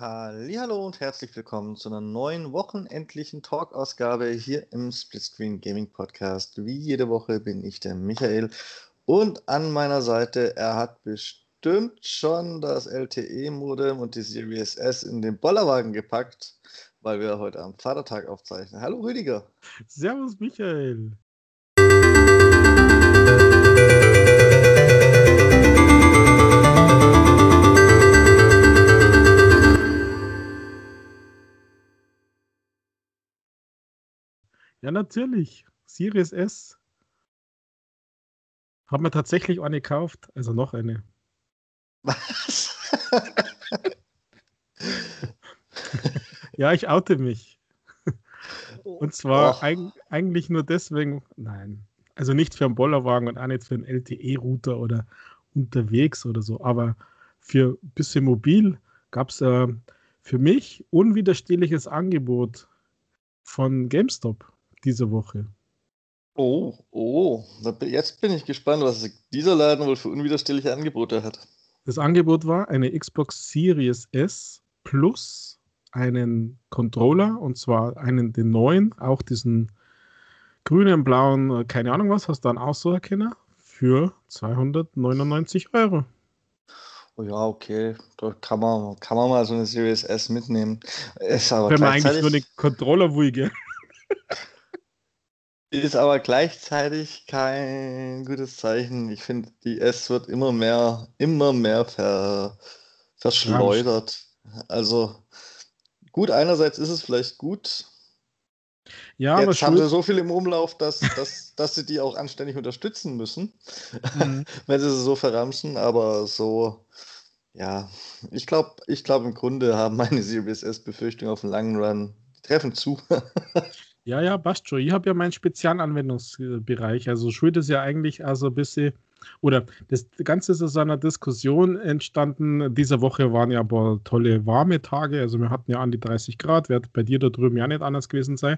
Hallihallo und herzlich willkommen zu einer neuen wochenendlichen Talk-Ausgabe hier im Splitscreen Gaming Podcast. Wie jede Woche bin ich der Michael und an meiner Seite, er hat bestimmt schon das LTE-Modem und die Series S in den Bollerwagen gepackt, weil wir heute am Vatertag aufzeichnen. Hallo Rüdiger. Servus Michael. Ja, natürlich. Series S. Haben wir tatsächlich eine gekauft. Also noch eine. Was? Ja, ich oute mich. Und zwar Och. eigentlich nur deswegen, nein. Also nicht für einen Bollerwagen und auch nicht für einen LTE-Router oder unterwegs oder so. Aber für ein bisschen mobil gab es für mich unwiderstehliches Angebot von GameStop diese Woche. Jetzt bin ich gespannt, was dieser Laden wohl für unwiderstehliche Angebote hat. Das Angebot war eine Xbox Series S plus einen Controller, und zwar den neuen, auch diesen grünen, blauen, keine Ahnung was, hast du einen Aussucherkenner für 299 €. Oh ja, okay, da kann man mal so eine Series S mitnehmen. Ist aber Wenn man eigentlich nur den gleichzeitig, Controller will, gell? kein gutes Zeichen. Ich finde, die S wird immer mehr Ramscht. verschleudert. Also gut, einerseits ist es vielleicht gut. Ja, aber Jetzt haben sie schuld. so viel im Umlauf, dass sie die auch anständig unterstützen müssen, Mhm. wenn sie so verramschen. Aber so, ja, ich glaub, im Grunde haben meine Series S Befürchtungen auf den langen Run die treffen zu. Ja, passt schon. Ich habe ja meinen Spezialanwendungsbereich. Also schuld ist ja eigentlich also ein bisschen, oder das Ganze ist aus einer Diskussion entstanden. Diese Woche waren ja aber tolle warme Tage. Also wir hatten ja an die 30 Grad. Wird bei dir da drüben ja nicht anders gewesen sein.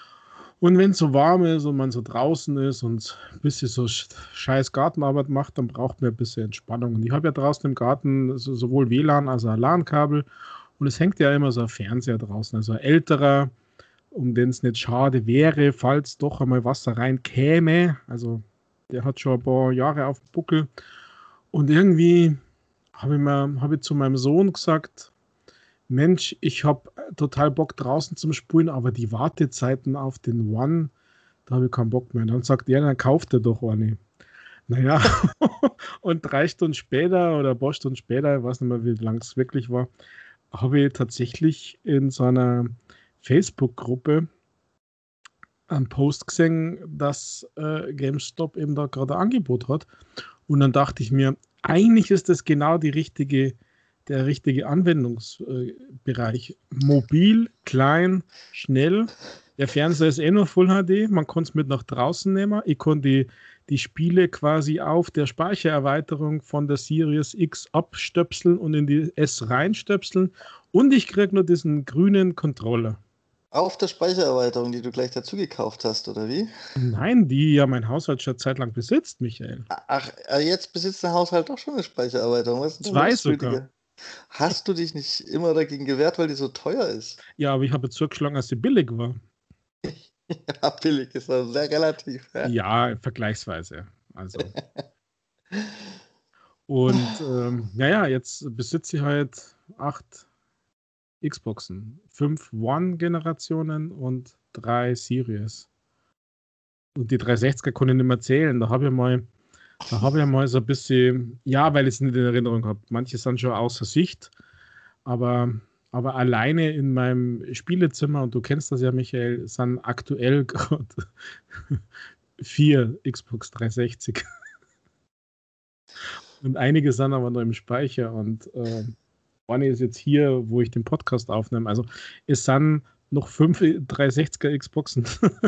Und wenn es so warm ist und man so draußen ist und ein bisschen so scheiß Gartenarbeit macht, dann braucht man ein bisschen Entspannung. Und ich habe ja draußen im Garten sowohl WLAN als auch LAN-Kabel. Und es hängt ja immer so ein Fernseher draußen. Also ein älterer, um den es nicht schade wäre, falls doch einmal Wasser reinkäme. Also der hat schon ein paar Jahre auf dem Buckel. Und irgendwie habe ich zu meinem Sohn gesagt, Mensch, ich habe total Bock draußen zum Spielen, aber die Wartezeiten auf den One, da habe ich keinen Bock mehr. Und dann sagt er, dann kauft er doch eine. Naja, und 3 Stunden später oder ein paar Stunden später, ich weiß nicht mehr, wie lang es wirklich war, habe ich tatsächlich in so einer Facebook-Gruppe einen Post gesehen, dass GameStop eben da gerade ein Angebot hat. Und dann dachte ich mir, eigentlich ist das genau der richtige Anwendungsbereich. Mobil, klein, schnell. Der Fernseher ist nur Full HD, man kann es mit nach draußen nehmen. Ich konnte die Spiele quasi auf der Speichererweiterung von der Series X abstöpseln und in die S reinstöpseln. Und ich kriege nur diesen grünen Controller. Auf der Speichererweiterung, die du gleich dazu gekauft hast, oder wie? Nein, die ja mein Haushalt schon zeitlang besitzt, Michael. Ach, jetzt besitzt der Haushalt doch schon eine Speichererweiterung. Was ist denn da 2 los, sogar. Rüdiger? Hast du dich nicht immer dagegen gewehrt, weil die so teuer ist? Ja, aber ich habe zugeschlagen, als sie billig war. Ja, billig ist das sehr relativ. Ja. Ja, vergleichsweise. Also. Und jetzt besitze ich halt 8 Xboxen, 5 One-Generationen und 3 Series. Und die 360er konnte ich nicht mehr zählen. Da habe ich mal so ein bisschen, ja, weil ich es nicht in Erinnerung habe. Manche sind schon außer Sicht, aber alleine in meinem Spielezimmer, und du kennst das ja, Michael, sind aktuell gerade 4 Xbox 360. Und einige sind aber noch im Speicher und eine ist jetzt hier, wo ich den Podcast aufnehme. Also es sind noch 5 360er Xboxen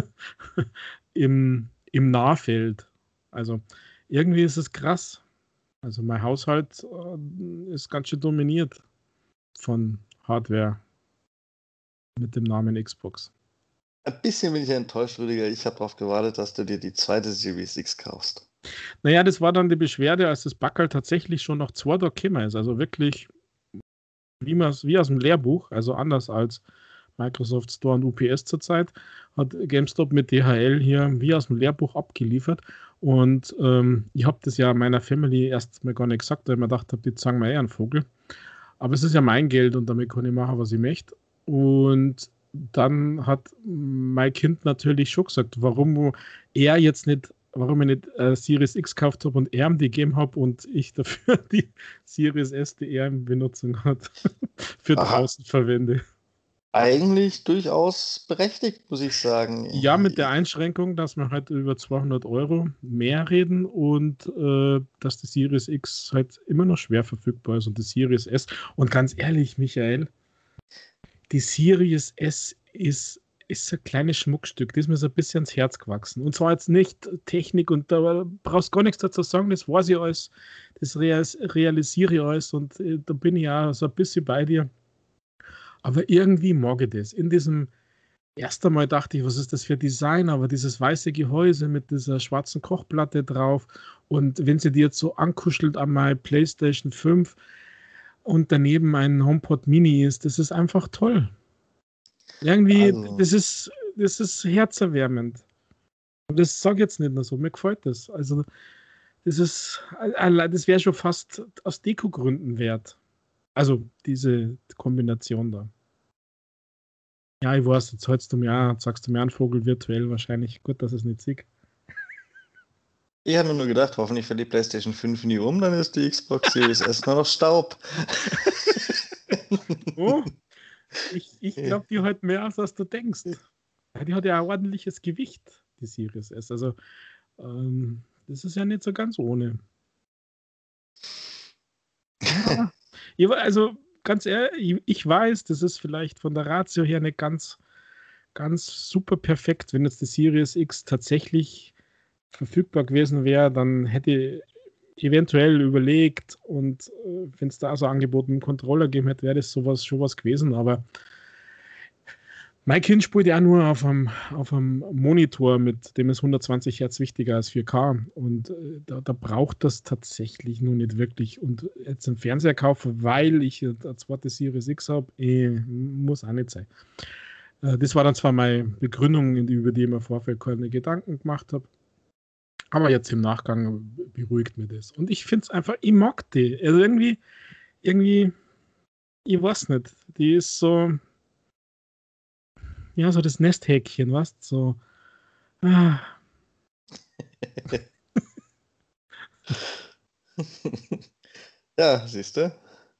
im Nahfeld. Also irgendwie ist es krass. Also mein Haushalt ist ganz schön dominiert von Hardware mit dem Namen Xbox. Ein bisschen bin ich enttäuscht, Rüdiger. Ich habe darauf gewartet, dass du dir die zweite Series X kaufst. Naja, das war dann die Beschwerde, als das Backerl tatsächlich schon nach 2 Tagen gekommen ist. Also wirklich wie aus dem Lehrbuch, also anders als Microsoft Store und UPS zurzeit, hat GameStop mit DHL hier wie aus dem Lehrbuch abgeliefert. Und ich habe das ja meiner Family erst mal gar nicht gesagt, weil ich mir gedacht habe, die zeigen mir einen Vogel. Aber es ist ja mein Geld und damit kann ich machen, was ich möchte. Und dann hat mein Kind natürlich schon gesagt, warum ich nicht Series X gekauft habe und er ihm die gegeben habe und ich dafür die Series S, die er in Benutzung hat, für Aha, draußen verwende. eigentlich durchaus berechtigt, muss ich sagen. Ja, mit der Einschränkung, dass wir halt über 200 € mehr reden und dass die Series X halt immer noch schwer verfügbar ist und die Series S. Und ganz ehrlich, Michael, die Series S ist ein kleines Schmuckstück, das ist mir so ein bisschen ans Herz gewachsen. Und zwar jetzt nicht Technik und da brauchst du gar nichts dazu sagen, das weiß ich alles, das realisiere ich alles und da bin ich ja so ein bisschen bei dir. Aber irgendwie mag ich das. In diesem erst einmal dachte ich, was ist das für Design, aber dieses weiße Gehäuse mit dieser schwarzen Kochplatte drauf und wenn sie dir jetzt so ankuschelt an meine PlayStation 5 und daneben ein HomePod Mini ist, das ist einfach toll. Irgendwie, Also, das ist herzerwärmend. Und das sage ich jetzt nicht nur so, mir gefällt das. Also, das wäre schon fast aus Dekogründen wert. Also, diese Kombination da. Ja, ich weiß, jetzt sagst du mir einen Vogel virtuell wahrscheinlich. Gut, dass es nicht sieht. ich habe mir nur gedacht, hoffentlich fällt die PlayStation 5 nie um, dann ist die Xbox Series S nur noch Staub. Oh, ich glaube, die hat mehr aus, als du denkst. Ja, die hat ja ein ordentliches Gewicht, die Series S. Also, das ist ja nicht so ganz ohne. Ja, also ganz ehrlich, ich weiß, das ist vielleicht von der Ratio her nicht ganz super perfekt. Wenn jetzt die Series X tatsächlich verfügbar gewesen wäre, dann hätte ich eventuell überlegt und wenn es da so Angebote mit dem Controller gegeben hätte, wäre das schon was gewesen. Aber mein Kind spielt ja nur auf einem Monitor, mit dem ist 120 Hertz wichtiger als 4K. Und da braucht das tatsächlich nur nicht wirklich. Und jetzt einen Fernseher kaufen, weil ich eine zweite Series X habe, muss auch nicht sein. Das war dann zwar meine Begründung, über die ich mir im Vorfeld keine Gedanken gemacht habe. Aber jetzt im Nachgang beruhigt mir das. Und ich finde es einfach, ich mag die. Also irgendwie, ich weiß nicht, die ist so, ja, so das Nesthäkchen, was? So, ah, Ja, siehst du?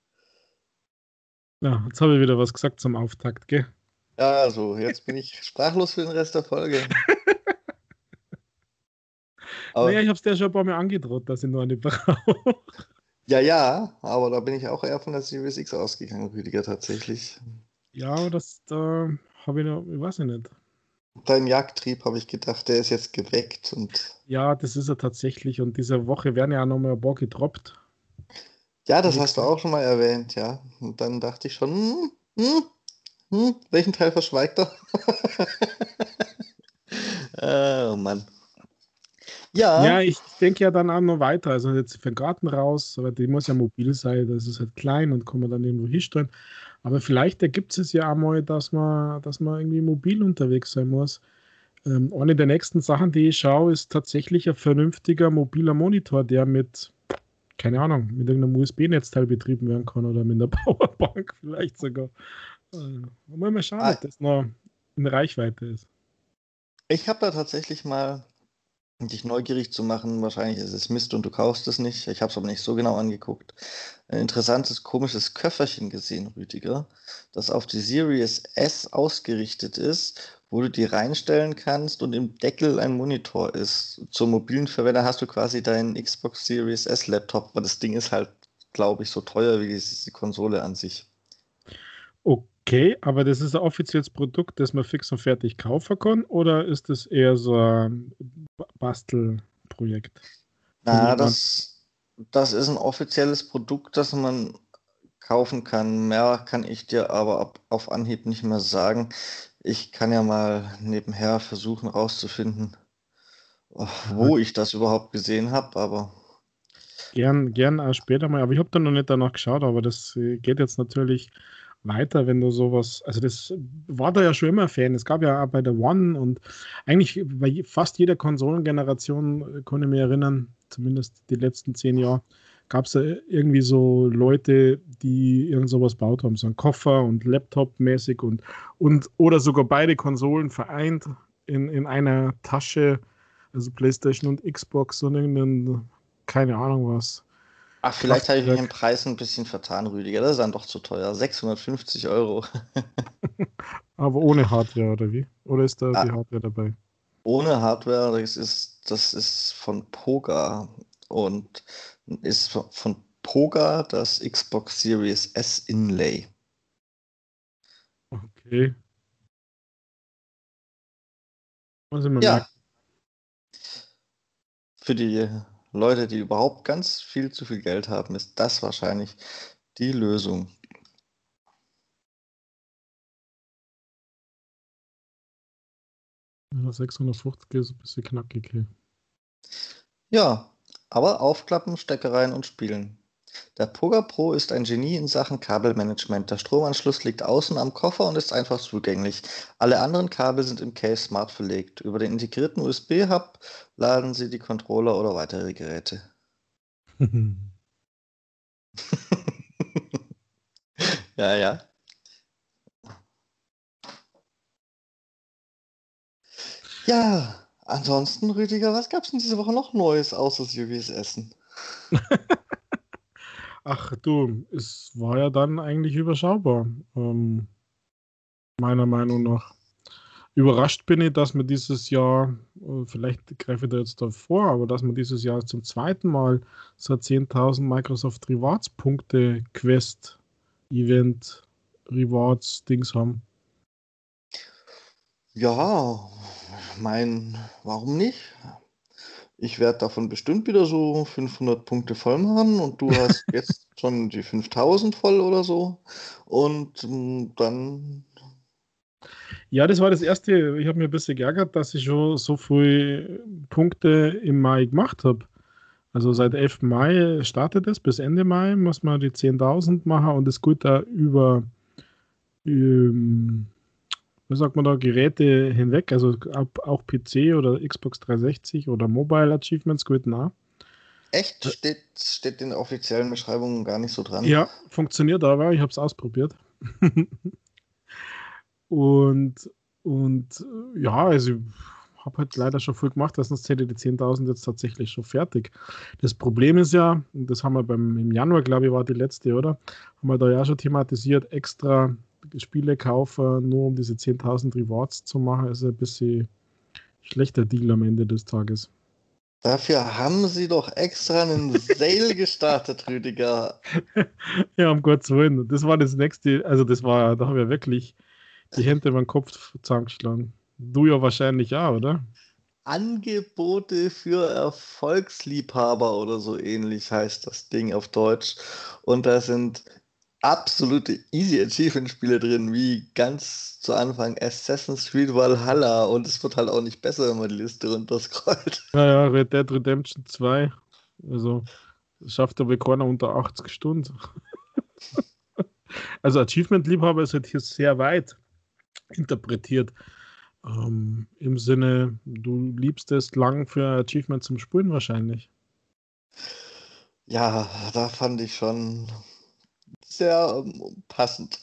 ja, jetzt habe ich wieder was gesagt zum Auftakt, gell? Ja, also, jetzt bin ich sprachlos für den Rest der Folge. Naja, Aber, ich habe es dir schon ein paar Mal angedroht, dass ich noch eine brauche. ja, ja, aber da bin ich auch eher von der Series X ausgegangen, Rüdiger, tatsächlich. Ja, aber da habe ich noch, ich weiß nicht. Dein Jagdtrieb, habe ich gedacht, der ist jetzt geweckt und Ja, das ist er tatsächlich. Und diese Woche werden ja auch noch mal ein paar gedroppt. ja, Die das hast du nächste. auch schon mal erwähnt, ja. Und dann dachte ich schon, welchen Teil verschweigt er? Oh Mann. Ja, Ja, ich denke ja dann auch noch weiter. Also jetzt für den Garten raus, aber die muss ja mobil sein. Das ist halt klein und kann man dann irgendwo hinstellen. Aber vielleicht ergibt es ja auch mal, dass man irgendwie mobil unterwegs sein muss. Eine der nächsten Sachen, die ich schaue, ist tatsächlich ein vernünftiger mobiler Monitor, der mit, keine Ahnung, mit irgendeinem USB-Netzteil betrieben werden kann oder mit einer Powerbank vielleicht sogar. Mal schauen, ob ah, das noch in Reichweite ist. ich habe da tatsächlich mal, um dich neugierig zu machen, wahrscheinlich ist es Mist und du kaufst es nicht. Ich habe es aber nicht so genau angeguckt. Ein interessantes, komisches Köfferchen gesehen, Rüdiger, das auf die Series S ausgerichtet ist, wo du die reinstellen kannst und im Deckel ein Monitor ist. Zum mobilen Verwender hast du quasi deinen Xbox Series S Laptop, aber das Ding ist halt, glaube ich, so teuer wie die Konsole an sich. Okay, aber das ist ein offizielles Produkt, das man fix und fertig kaufen kann, oder ist das eher so ein Bastelprojekt von Na, jemandem? das ist ein offizielles Produkt, das man kaufen kann. Mehr kann ich dir aber auf Anhieb nicht mehr sagen. Ich kann ja mal nebenher versuchen rauszufinden, Aha. wo ich das überhaupt gesehen habe, aber Gern auch später mal, aber ich habe da noch nicht danach geschaut, aber das geht jetzt natürlich weiter, wenn du sowas, also das war da ja schon immer Fan. Es gab ja auch bei der One und eigentlich bei fast jeder Konsolengeneration, kann ich mich erinnern, zumindest die letzten 10 Jahre, gab es ja irgendwie so Leute, die irgend sowas gebaut haben, so ein Koffer und Laptop-mäßig und oder sogar beide Konsolen vereint in einer Tasche, also PlayStation und Xbox und irgendein, keine Ahnung was, Ach, vielleicht habe ich mich im Kraftwerk. Preis ein bisschen vertan, Rüdiger. Das ist dann doch zu teuer. 650 €. Aber ohne Hardware, oder wie? Oder ist da die Ah, Hardware dabei? ohne Hardware, das ist von Poga und ist von Poga das Xbox Series S Inlay. Okay, muss ich mal merken. Ja, für die Leute, die überhaupt ganz viel zu viel Geld haben, ist das wahrscheinlich die Lösung. Ja, 650 ist ein bisschen knackig. Hey. Ja, aber aufklappen, Stecker rein und spielen. Der Poga Pro ist ein Genie in Sachen Kabelmanagement. Der Stromanschluss liegt außen am Koffer und ist einfach zugänglich. Alle anderen Kabel sind im Case smart verlegt. Über den integrierten USB-Hub laden Sie die Controller oder weitere Geräte. Ja, ja. Ja, ansonsten, Rüdiger, was gab's denn diese Woche noch Neues außer Series Essen? Ach du, es war ja dann eigentlich überschaubar, meiner Meinung nach. Überrascht bin ich, dass man dieses Jahr, vielleicht greife ich da jetzt davor, aber dass man dieses Jahr zum zweiten Mal so ein 10.000 Microsoft Rewards Punkte Quest Event Rewards Dings haben. Ja, warum nicht? Ich werde davon bestimmt wieder so 500 Punkte voll machen und du hast jetzt schon die 5000 voll oder so. Und dann, Ja, das war das erste. Ich habe mir ein bisschen geärgert, dass ich schon so viele Punkte im Mai gemacht habe. Also seit 11. Mai startet es, bis Ende Mai muss man die 10.000 machen und es geht da über, wie sagt man da, Geräte hinweg, also auch PC oder Xbox 360 oder Mobile Achievements geht auch. echt steht in der offiziellen Beschreibung gar nicht so dran. Ja, funktioniert aber, ich habe es ausprobiert. Und, ja, also ich habe halt leider schon viel gemacht, sonst hätte ich die 10.000 jetzt tatsächlich schon fertig. Das Problem ist ja, und das haben wir im Januar, glaube ich, war die letzte, oder? Haben wir da ja schon thematisiert, extra Spiele kaufen, nur um diese 10.000 Rewards zu machen, ist ein bisschen schlechter Deal am Ende des Tages. Dafür haben sie doch extra einen Sale gestartet, Rüdiger. Ja, um Gottes Willen. Das war das nächste, also das war, da habe ich ja wirklich die Hände über den Kopf zusammengeschlagen. Du ja wahrscheinlich auch, oder? Angebote für Erfolgsliebhaber oder so ähnlich heißt das Ding auf Deutsch. Und da sind absolute Easy Achievement Spiele drin, wie ganz zu Anfang Assassin's Creed Valhalla. Und es wird halt auch nicht besser, wenn man die Liste runterscrollt. Ja, ja, Red Dead Redemption 2. Also, das schafft aber keiner unter 80 Stunden. Also, Achievement-Liebhaber ist halt hier sehr weit interpretiert. Im Sinne, du liebst es lang für Achievement zum Spielen wahrscheinlich. Ja, da fand ich schon sehr passend.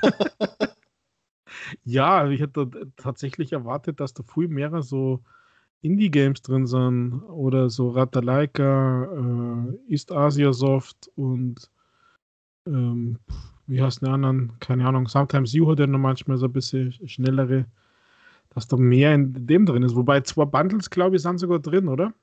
Ja, ich hätte tatsächlich erwartet, dass da viel mehr so Indie-Games drin sind oder so Ratalaika, East Asia Soft und ähm, wie heißt die anderen? Keine Ahnung. Sometimes You hat ja noch manchmal so ein bisschen schnellere, dass da mehr in dem drin ist. Wobei 2 Bundles, glaube ich, sind sogar drin, oder?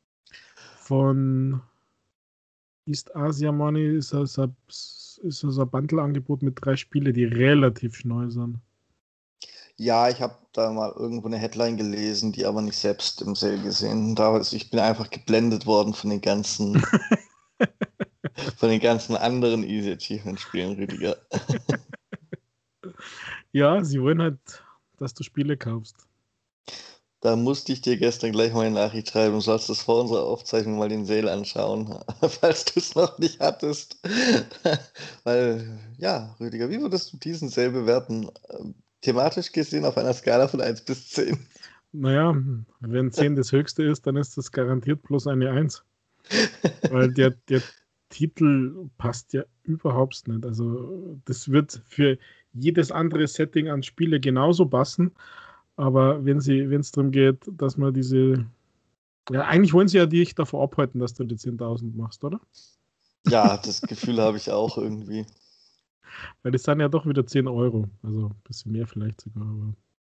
Von East Asia Money ist das ein Bundle-Angebot mit 3 Spiele, die relativ neu sind. Ja, ich habe da mal irgendwo eine Headline gelesen, die aber nicht selbst im Sale gesehen. Ich bin einfach geblendet worden von den ganzen anderen Easy Achievement Spielen, Rüdiger. Ja, sie wollen halt, dass du Spiele kaufst. Da musste ich dir gestern gleich mal eine Nachricht schreiben. Du sollst das vor unserer Aufzeichnung mal den Sale anschauen, falls du es noch nicht hattest. Weil, ja, Rüdiger, wie würdest du diesen Sale bewerten? Thematisch gesehen auf einer Skala von 1 bis 10. Naja, wenn 10 das höchste ist, dann ist das garantiert plus eine 1. Weil der Titel passt ja überhaupt nicht. Also das wird für jedes andere Setting an Spiele genauso passen. Aber wenn es darum geht, dass man diese... Ja, eigentlich wollen sie ja dich davor abhalten, dass du die 10.000 machst, oder? Ja, das Gefühl habe ich auch irgendwie. Weil das sind ja doch wieder 10 Euro. Also ein bisschen mehr vielleicht sogar. Aber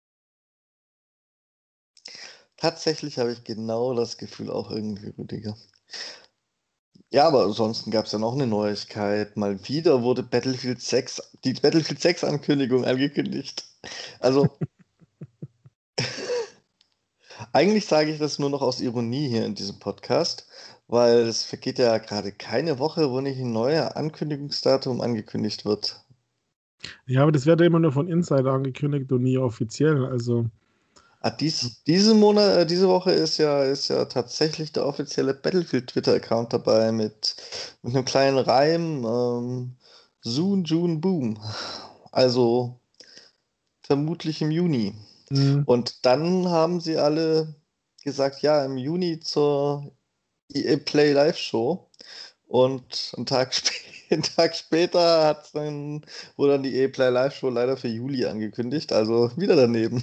Tatsächlich habe ich genau das Gefühl auch irgendwie, Rüdiger. Ja, aber ansonsten gab es ja noch eine Neuigkeit. Mal wieder wurde die Battlefield 6 Ankündigung angekündigt. Also, eigentlich sage ich das nur noch aus Ironie hier in diesem Podcast, weil es vergeht ja gerade keine Woche, wo nicht ein neuer Ankündigungsdatum angekündigt wird. ja, aber das wird ja immer nur von Insider angekündigt und nie offiziell. Also, Diese Woche ist ja tatsächlich der offizielle Battlefield Twitter-Account dabei mit einem kleinen Reim, Soon, June, Boom. Also vermutlich im Juni. mh, Und dann haben sie alle gesagt, ja, im Juni zur EA Play Live Show. Und einen Tag später wurde dann die EA Play Live Show leider für Juli angekündigt. Also wieder daneben.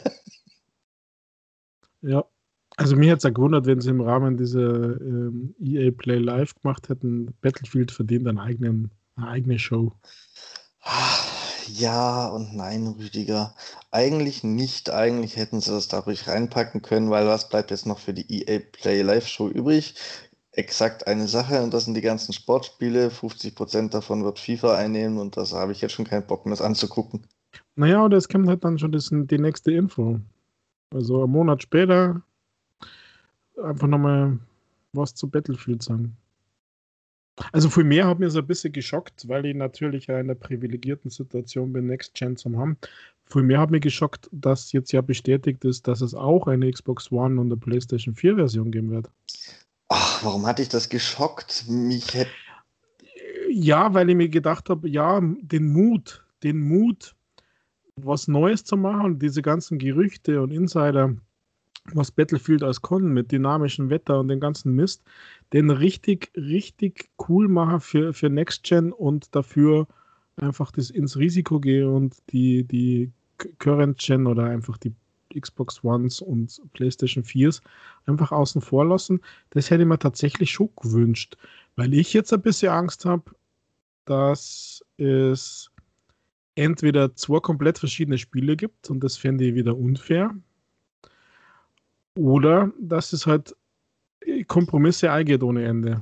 ja. Also mir hätte es ja gewundert, wenn sie im Rahmen dieser EA Play Live gemacht hätten. Battlefield verdient eine eigene Show. Ja und nein, Rüdiger. Eigentlich nicht. Eigentlich hätten sie das da ruhig reinpacken können, weil was bleibt jetzt noch für die EA Play Live Show übrig? Exakt eine Sache und das sind die ganzen Sportspiele. 50% davon wird FIFA einnehmen und das habe ich jetzt schon keinen Bock mehr, das anzugucken. Naja, oder es kommt halt dann schon die nächste Info. Also einen Monat später einfach nochmal was zu Battlefield sagen. Also viel mehr hat mir so ein bisschen geschockt, weil ich natürlich ja in der privilegierten Situation bin, Next Gen zu haben. Viel mehr hat mich geschockt, dass jetzt ja bestätigt ist, dass es auch eine Xbox One und eine PlayStation 4 Version geben wird. Ach, warum hatte ich das geschockt? Mich hätte. Ja, weil ich mir gedacht habe, ja, den Mut, was Neues zu machen, diese ganzen Gerüchte und Insider, was Battlefield als kann mit dynamischem Wetter und den ganzen Mist, den richtig, richtig cool machen für Next Gen und dafür einfach das ins Risiko gehe und die Current Gen oder einfach die Xbox Ones und PlayStation 4s einfach außen vor lassen. Das hätte ich mir tatsächlich schon gewünscht, weil ich jetzt ein bisschen Angst habe, dass es entweder zwei komplett verschiedene Spiele gibt und das fände ich wieder unfair, oder dass es halt Kompromisse eingeht ohne Ende.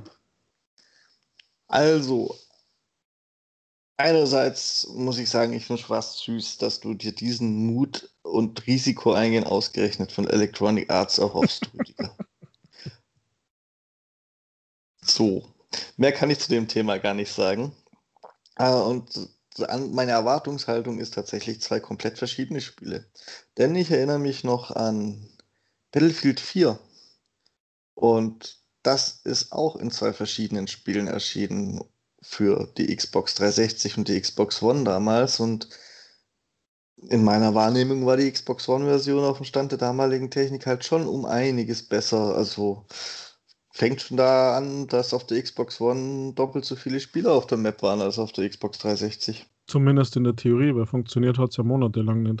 Also, einerseits muss ich sagen, ich finde es fast süß, dass du dir diesen Mut und Risiko eingehen ausgerechnet von Electronic Arts erhoffst, Rüdiger. So, mehr kann ich zu dem Thema gar nicht sagen. Und meine Erwartungshaltung ist tatsächlich zwei komplett verschiedene Spiele. Denn ich erinnere mich noch an Battlefield 4 und das ist auch in zwei verschiedenen Spielen erschienen für die Xbox 360 und die Xbox One damals. Und in meiner Wahrnehmung war die Xbox One-Version auf dem Stand der damaligen Technik halt schon um einiges besser. Also fängt schon da an, dass auf der Xbox One doppelt so viele Spieler auf der Map waren als auf der Xbox 360. Zumindest in der Theorie, weil funktioniert hat es ja monatelang nicht.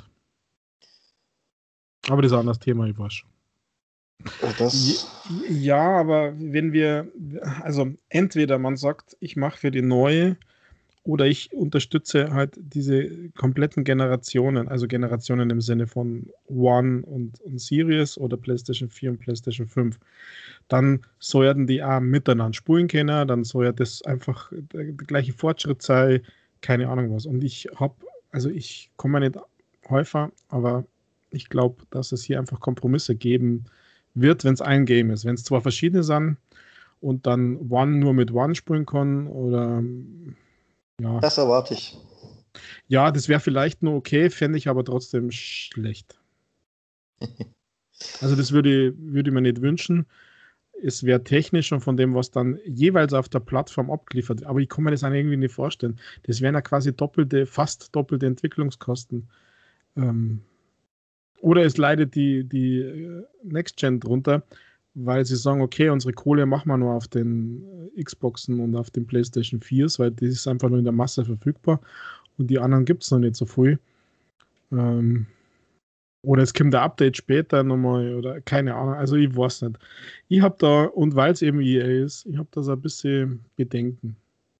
Aber das ist ein anderes Thema, ich weiß schon. Das, Ja, aber wenn wir, also entweder man sagt, ich mache für die neue oder ich unterstütze halt diese kompletten Generationen, also Generationen im Sinne von One und Series oder PlayStation 4 und PlayStation 5. Dann sollten die auch miteinander spulen können, dann soll ja das einfach der gleiche Fortschritt sein, keine Ahnung was. Und also ich komme nicht häufig, aber ich glaube, dass es hier einfach Kompromisse geben wird, wenn es ein Game ist. Wenn es zwar verschiedene sind und dann One nur mit One spielen kann oder ja, das erwarte ich. ja, das wäre vielleicht nur okay, fände ich aber trotzdem schlecht. Also das würde ich mir nicht wünschen. Es wäre technisch und von dem, was dann jeweils auf der Plattform abgeliefert wird. Aber ich kann mir das auch irgendwie nicht vorstellen. Das wären ja quasi fast doppelte Entwicklungskosten. Oder es leidet die Next Gen drunter, weil sie sagen, okay, unsere Kohle machen wir nur auf den Xboxen und auf den PlayStation 4s, weil das ist einfach nur in der Masse verfügbar und die anderen gibt es noch nicht so viel. Oder es kommt ein Update später nochmal oder keine Ahnung, also ich weiß nicht. Ich habe da, und weil es eben EA ist, ich habe da so ein bisschen Bedenken,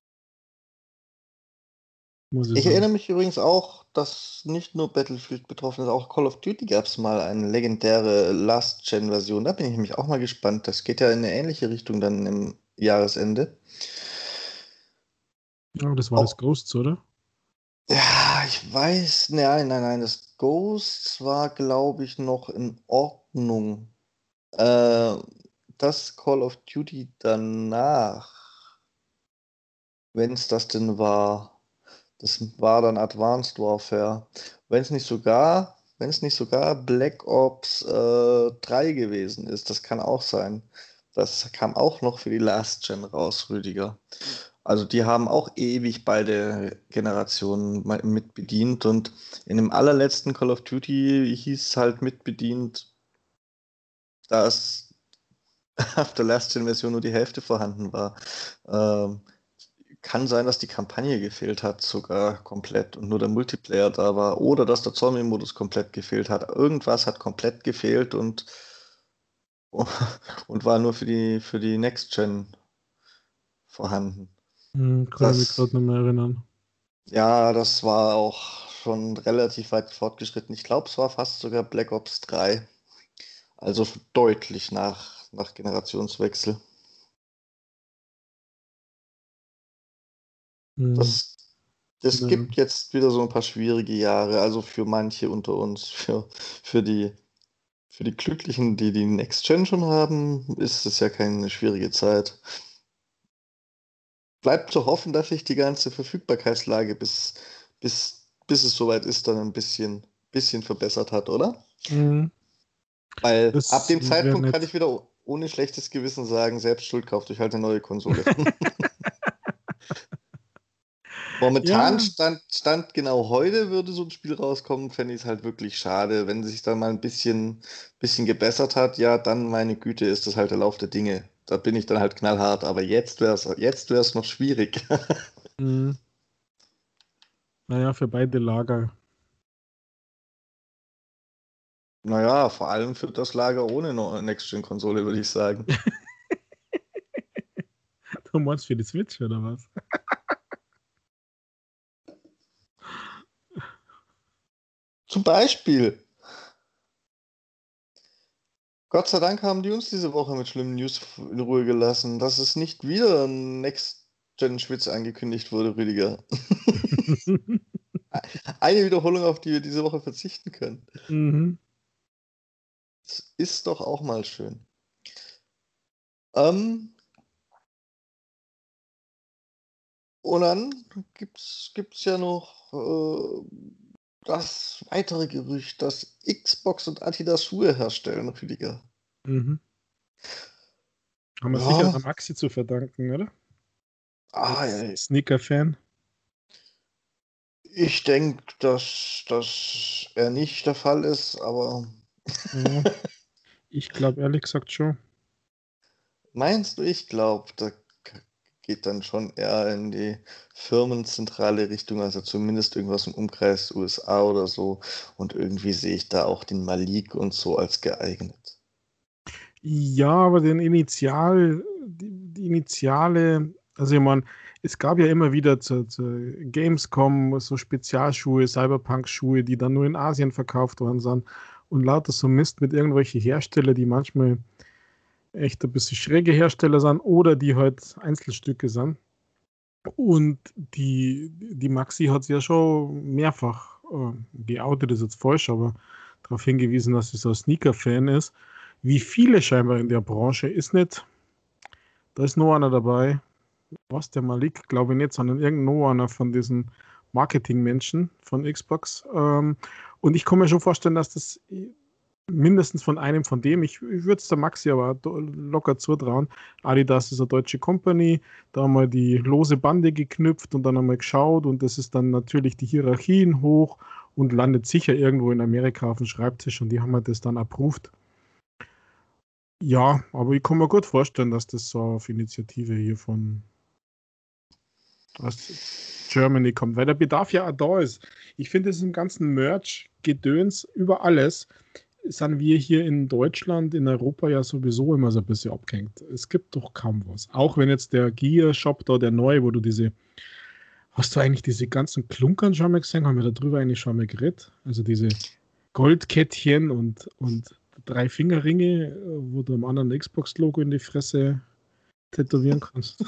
muss ich Ich sagen. erinnere mich übrigens auch, dass nicht nur Battlefield betroffen ist, auch Call of Duty gab es mal eine legendäre Last-Gen-Version. Da bin ich nämlich auch mal gespannt. Das geht ja in eine ähnliche Richtung dann im Jahresende. Ja, das war das Ob, Ghosts, oder? ja, ich weiß, nein, das Ghost war, glaube ich, noch in Ordnung. Äh, Das Call of Duty danach, wenn es das denn war. Das war dann Advanced Warfare. Wenn es nicht sogar Black Ops 3 gewesen ist, das kann auch sein. Das kam auch noch für die Last Gen raus, Rüdiger. Also die haben auch ewig beide Generationen mitbedient und in dem allerletzten Call of Duty hieß es halt mitbedient, dass auf der Last Gen Version nur die Hälfte vorhanden war. Ähm, Kann sein, dass die Kampagne gefehlt hat, sogar komplett und nur der Multiplayer da war. Oder dass der Zombie-Modus komplett gefehlt hat. Irgendwas hat komplett gefehlt und war nur für die Next Gen vorhanden. Kann ich mich Das, gerade nicht mehr erinnern. ja, das war auch schon relativ weit fortgeschritten. Ich glaube, es war fast sogar Black Ops 3. Also deutlich nach Generationswechsel. Hm, Das, das ne. gibt jetzt wieder so ein paar schwierige Jahre, also für manche unter uns, für die Für die Glücklichen, die die Next Gen schon haben, ist es ja keine schwierige Zeit. Bleibt zu hoffen, dass sich die ganze Verfügbarkeitslage bis es soweit ist, dann ein bisschen verbessert hat, oder? Hm, Weil ab das dem wäre Zeitpunkt kann ich nett. wieder ohne schlechtes Gewissen sagen, selbst schuld, kauft euch halt eine neue Konsole. Momentan Ja, Stand genau heute würde so ein Spiel rauskommen, fände ich es halt wirklich schade. Wenn sich dann mal ein bisschen gebessert hat, ja, dann meine Güte, ist das halt der Lauf der Dinge. Da bin ich dann halt knallhart, aber jetzt wär's noch schwierig. hm, naja, für beide Lager. Naja, vor allem für das Lager ohne Next-Gen-Konsole, würde ich sagen. Du meinst für die Switch oder was? Zum Beispiel, Gott sei Dank haben die uns diese Woche mit schlimmen News in Ruhe gelassen, dass es nicht wieder ein Next-Gen-Schwitz angekündigt wurde, Rüdiger. Eine Wiederholung, auf die wir diese Woche verzichten können. Mhm. Das ist doch auch mal schön. Ähm, und dann gibt's ja noch das weitere Gerücht, dass Xbox und Adidas Schuhe herstellen, Rüdiger. Mhm. Haben wir sicher Ja, der Maxi zu verdanken, oder? Als ja, Sneaker-Fan. ich denke, dass das eher nicht der Fall ist, aber Ja, ich glaube ehrlich gesagt schon. meinst du, ich glaube, geht dann schon eher in die firmenzentrale Richtung, also zumindest irgendwas im Umkreis USA oder so. Und irgendwie sehe ich da auch den Malik und so als geeignet. Ja, aber die Initiale, also ich meine, es gab ja immer wieder zur Gamescom so Spezialschuhe, Cyberpunk-Schuhe, die dann nur in Asien verkauft worden sind. Und lauter so Mist mit irgendwelchen Herstellern, die manchmal echt ein bisschen schräge Hersteller sind oder die halt Einzelstücke sind. Und die Maxi hat sie ja schon mehrfach geoutet, ist jetzt falsch, aber darauf hingewiesen, dass sie so ein Sneaker-Fan ist. Wie viele scheinbar in der Branche ist nicht. Da ist noch einer dabei. Was, der Malik, glaube ich nicht, sondern irgendein noch einer von diesen Marketingmenschen von Xbox. Und ich kann mir schon vorstellen, dass das mindestens von einem von dem. Ich würde es der Maxi aber locker zutrauen. Adidas ist eine deutsche Company, da haben wir die lose Bande geknüpft und dann haben wir geschaut und das ist dann natürlich die Hierarchien hoch und landet sicher irgendwo in Amerika auf dem Schreibtisch und die haben wir das dann approved. Ja, aber ich kann mir gut vorstellen, dass das so auf Initiative hier von aus Germany kommt, weil der Bedarf ja auch da ist. Ich finde, es ist im ganzen Merch-Gedöns über alles sind wir hier in Deutschland, in Europa ja sowieso immer so ein bisschen abgehängt. Es gibt doch kaum was. Auch wenn jetzt der Gear-Shop da, der neue, wo du hast du eigentlich diese ganzen Klunkern schon mal gesehen? Haben wir darüber eigentlich schon mal geredet? Also diese Goldkettchen und 3 Fingerringe, wo du einem anderen Xbox-Logo in die Fresse tätowieren kannst.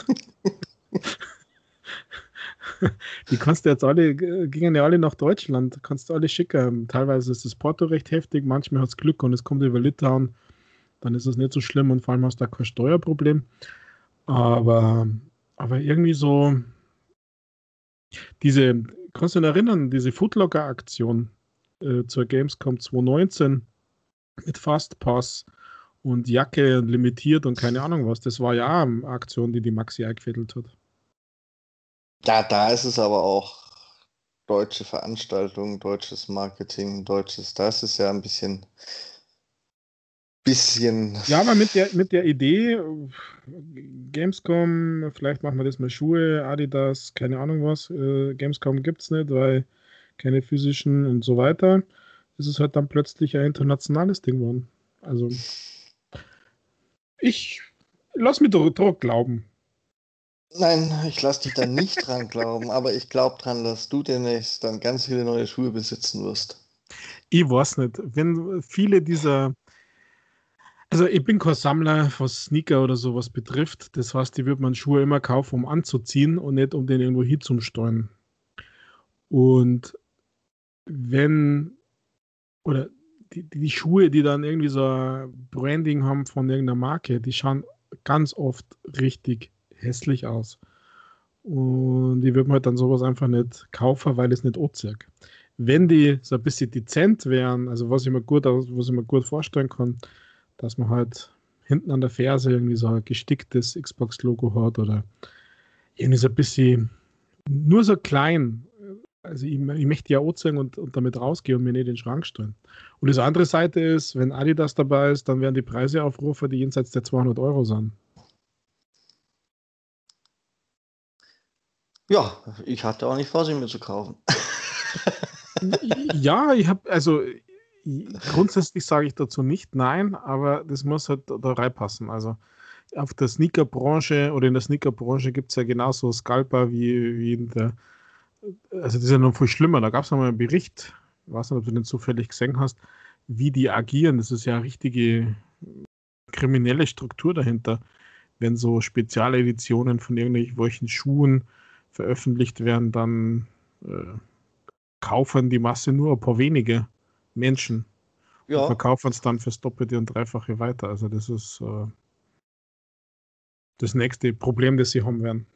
Die kannst du jetzt alle, gingen ja alle nach Deutschland, kannst du alle schicken. Teilweise ist das Porto recht heftig, manchmal hat es Glück und es kommt über Litauen, dann ist es nicht so schlimm und vor allem hast du da kein Steuerproblem. Aber irgendwie so, kannst du dich erinnern, diese Footlocker-Aktion zur Gamescom 2019 mit Fastpass und Jacke limitiert und keine Ahnung was, das war ja eine Aktion, die Maxi eingefädelt hat. Ja, da ist es aber auch deutsche Veranstaltung, deutsches Marketing, das ist ja ein bisschen. Ja, aber mit der Idee, Gamescom, vielleicht machen wir das mal Schuhe, Adidas, keine Ahnung was. Gamescom gibt es nicht, weil keine physischen und so weiter. Ist es halt dann plötzlich ein internationales Ding geworden. Also, ich lass mich doch glauben. Nein, ich lasse dich da nicht dran glauben, aber ich glaube dran, dass du demnächst dann ganz viele neue Schuhe besitzen wirst. Ich weiß nicht, wenn viele dieser. Also ich bin kein Sammler, was Sneaker oder sowas betrifft. Das heißt, ich würde mir Schuhe immer kaufen, um anzuziehen und nicht um den irgendwo hinzusteuern. Und wenn, oder die Schuhe, die dann irgendwie so ein Branding haben von irgendeiner Marke, die schauen ganz oft richtig hässlich aus. Und ich würde mir halt dann sowas einfach nicht kaufen, weil es nicht anzieht. Wenn die so ein bisschen dezent wären, also was ich mir gut vorstellen kann, dass man halt hinten an der Ferse irgendwie so ein gesticktes Xbox-Logo hat oder irgendwie so ein bisschen, nur so klein. Also ich möchte ja anziehen und damit rausgehen und mir nicht in den Schrank stellen. Und das andere Seite ist, wenn Adidas dabei ist, dann werden die Preise aufrufen, die jenseits der 200 Euro sind. Ja, ich hatte auch nicht vor, sie mir zu kaufen. Ja, grundsätzlich sage ich dazu nicht nein, aber das muss halt da reinpassen. Also auf der Sneakerbranche oder in der Sneakerbranche gibt es ja genauso Scalper wie in der, also das ist ja noch viel schlimmer. Da gab es noch mal einen Bericht, ich weiß nicht, ob du den zufällig gesehen hast, wie die agieren. Das ist ja eine richtige kriminelle Struktur dahinter, wenn so Spezialeditionen von irgendwelchen Schuhen veröffentlicht werden, dann kaufen die Masse nur ein paar wenige Menschen und Ja, verkaufen es dann fürs Doppelte und Dreifache weiter. Also das ist das nächste Problem, das sie haben werden.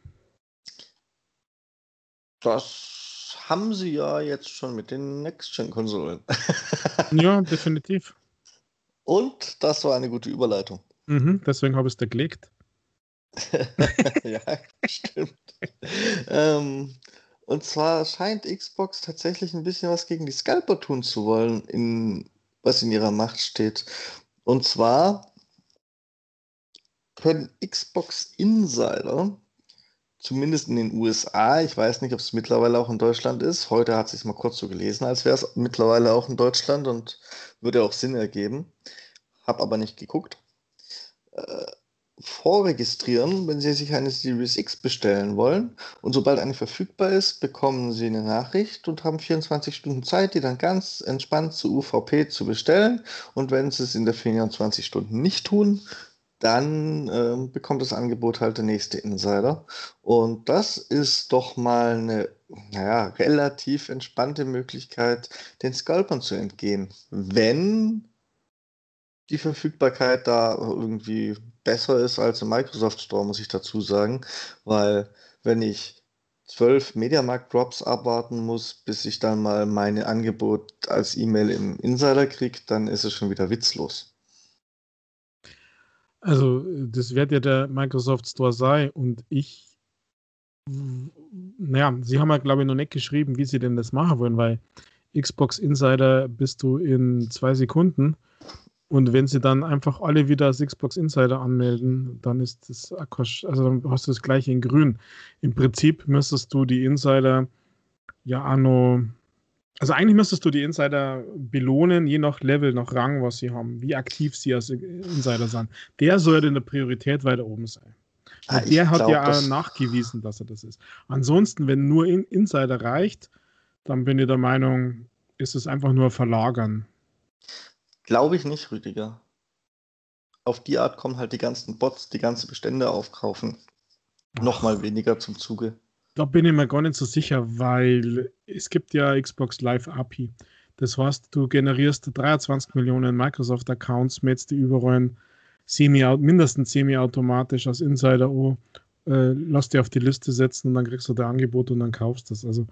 das haben sie ja jetzt schon mit den Next-Gen-Konsolen. Ja, definitiv. Und das war eine gute Überleitung. Deswegen habe ich es da gelegt. Ja, stimmt. Ähm, und zwar scheint Xbox tatsächlich ein bisschen was gegen die Scalper tun zu wollen, was in ihrer Macht steht. Und zwar können Xbox Insider, zumindest in den USA, ich weiß nicht, ob es mittlerweile auch in Deutschland ist, heute hat es sich mal kurz so gelesen, als wäre es mittlerweile auch in Deutschland und würde auch Sinn ergeben, habe aber nicht geguckt. äh, Vorregistrieren, wenn Sie sich eine Series X bestellen wollen. Und sobald eine verfügbar ist, bekommen Sie eine Nachricht und haben 24 Stunden Zeit, die dann ganz entspannt zu UVP zu bestellen. Und wenn Sie es in der 24 Stunden nicht tun, dann bekommt das Angebot halt der nächste Insider. Und das ist doch mal eine, naja, relativ entspannte Möglichkeit, den Scalpern zu entgehen. Wenn die Verfügbarkeit da irgendwie besser ist als im Microsoft Store, muss ich dazu sagen. Weil wenn ich 12 Mediamarkt-Drops abwarten muss, bis ich dann mal mein Angebot als E-Mail im Insider kriege, dann ist es schon wieder witzlos. Also, das wird ja der Microsoft Store sein und naja, sie haben ja, glaube ich, noch nicht geschrieben, wie sie denn das machen wollen, weil Xbox Insider bist du in 2 Sekunden und wenn sie dann einfach alle wieder als Xbox Insider anmelden, dann ist das, also dann hast du das gleiche in grün. Im Prinzip müsstest du die Insider ja auch noch, also eigentlich müsstest du die Insider belohnen, je nach Level, nach Rang, was sie haben, wie aktiv sie als Insider sind. Der sollte in der Priorität weiter oben sein. Weil der Ich hat glaube, ja auch das nachgewiesen, dass er das ist. Ansonsten, wenn nur Insider reicht, dann bin ich der Meinung, ist es einfach nur Verlagern. glaube ich nicht, Rüdiger. Auf die Art kommen halt die ganzen Bots, die ganze Bestände aufkaufen, nochmal weniger zum Zuge. Da bin ich mir gar nicht so sicher, weil es gibt ja Xbox Live API. Das heißt, du generierst 23 Millionen Microsoft-Accounts, mätst die überall mindestens semi-automatisch als Insider an, lass die auf die Liste setzen und dann kriegst du das Angebot und dann kaufst du das. Also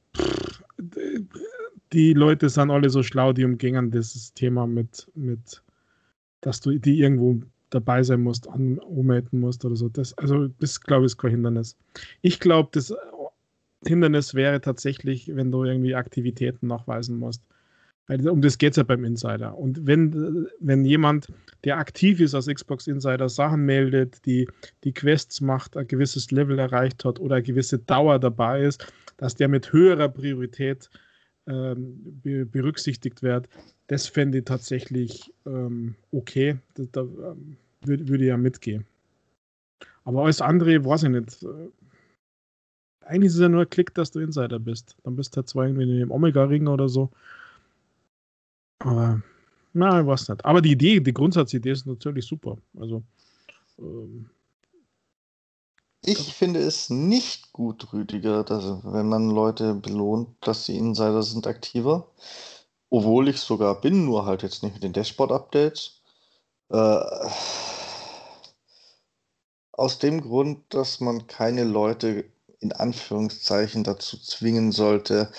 die Leute sind alle so schlau, die umgehen dieses Thema mit dass du die irgendwo dabei sein musst, anmelden musst oder so. Das glaube ich, ist kein Hindernis. Ich glaube, das Hindernis wäre tatsächlich, wenn du irgendwie Aktivitäten nachweisen musst. Weil um das geht es ja beim Insider. Und wenn jemand, der aktiv ist als Xbox Insider, Sachen meldet, die Quests macht, ein gewisses Level erreicht hat oder eine gewisse Dauer dabei ist, dass der mit höherer Priorität berücksichtigt wird, das fände ich tatsächlich okay. Da würde ich ja mitgehen. Aber alles andere, weiß ich nicht. Eigentlich ist es ja nur ein Klick, dass du Insider bist. Dann bist du halt zwar irgendwie in dem Omega-Ring oder so. Aber, na, ich weiß nicht. Aber die Grundsatzidee ist natürlich super. Also, Ich finde es nicht gut, Rüdiger, dass, wenn man Leute belohnt, dass sie Insider sind, aktiver. Obwohl ich sogar bin, nur halt jetzt nicht mit den Dashboard-Updates. Äh, Aus dem Grund, dass man keine Leute in Anführungszeichen dazu zwingen sollte,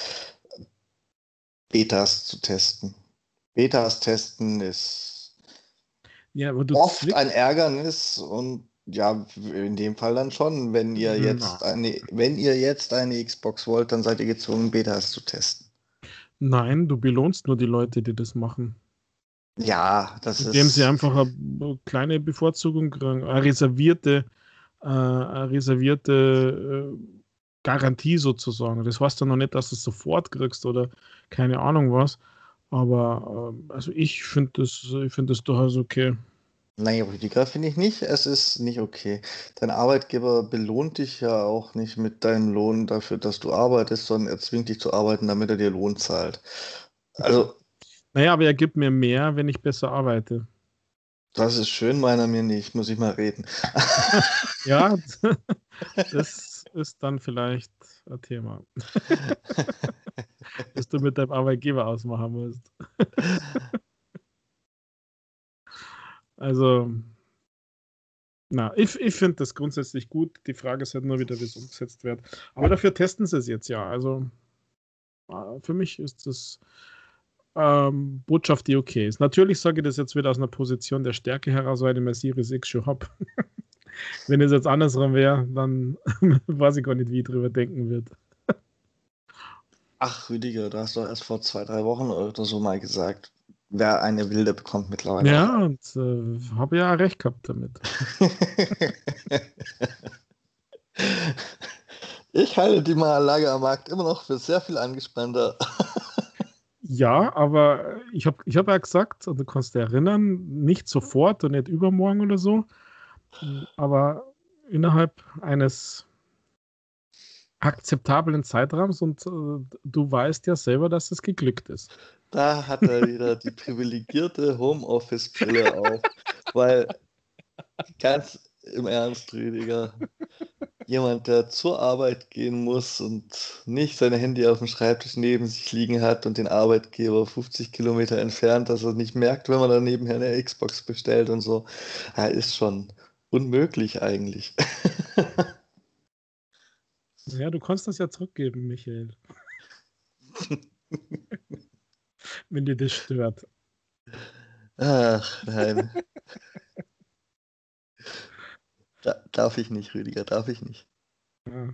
Betas zu testen. Betas testen ist ja, aber du oft ein zwingst. Ärgernis und ja, in dem Fall dann schon. Wenn ihr jetzt eine Xbox wollt, dann seid ihr gezwungen, Betas zu testen. Nein, du belohnst nur die Leute, die das machen. Ja, das Indem sie ist. einfach eine kleine Bevorzugung kriegen, eine reservierte Garantie sozusagen. Das heißt ja noch nicht, dass du es sofort kriegst oder keine Ahnung was. Aber also ich finde das durchaus okay. Nein, Rüdiger, finde ich nicht. Es ist nicht okay. Dein Arbeitgeber belohnt dich ja auch nicht mit deinem Lohn dafür, dass du arbeitest, sondern er zwingt dich zu arbeiten, damit er dir Lohn zahlt. Also, Naja, aber er gibt mir mehr, wenn ich besser arbeite. das ist schön, meiner mir nicht, muss ich mal reden. Ja, das ist dann vielleicht ein Thema, das du mit deinem Arbeitgeber ausmachen musst. Also, na, ich finde das grundsätzlich gut. Die Frage ist halt nur wieder, wie es umgesetzt wird. Aber dafür testen sie es jetzt ja. Also für mich ist das Botschaft, die okay ist. Natürlich sage ich das jetzt wieder aus einer Position der Stärke heraus, weil ich mir Series X schon habe. Wenn es jetzt andersrum wäre, dann weiß ich gar nicht, wie ich drüber denken würde. Ach, Rüdiger, du hast doch erst vor 2, 3 Wochen oder so mal gesagt, wer eine Wilde bekommt mittlerweile auch Ja, ein. und habe ja recht gehabt damit. Ich halte die Anlage am Markt immer noch für sehr viel angespannter. Ja, aber ich hab ja gesagt, und du kannst dich erinnern, nicht sofort und nicht übermorgen oder so, aber innerhalb eines akzeptablen Zeitraums und du weißt ja selber, dass es geglückt ist. Da hat er wieder die privilegierte Homeoffice-Brille auf, weil ganz im Ernst, Rüdiger, jemand, der zur Arbeit gehen muss und nicht sein Handy auf dem Schreibtisch neben sich liegen hat und den Arbeitgeber 50 Kilometer entfernt, dass er nicht merkt, wenn man da nebenher eine Xbox bestellt und so, ja, ist schon unmöglich eigentlich. Ja, du kannst das ja zurückgeben, Michael, wenn dir das stört. Ach, nein. Darf ich nicht, Rüdiger, darf ich nicht. Ja.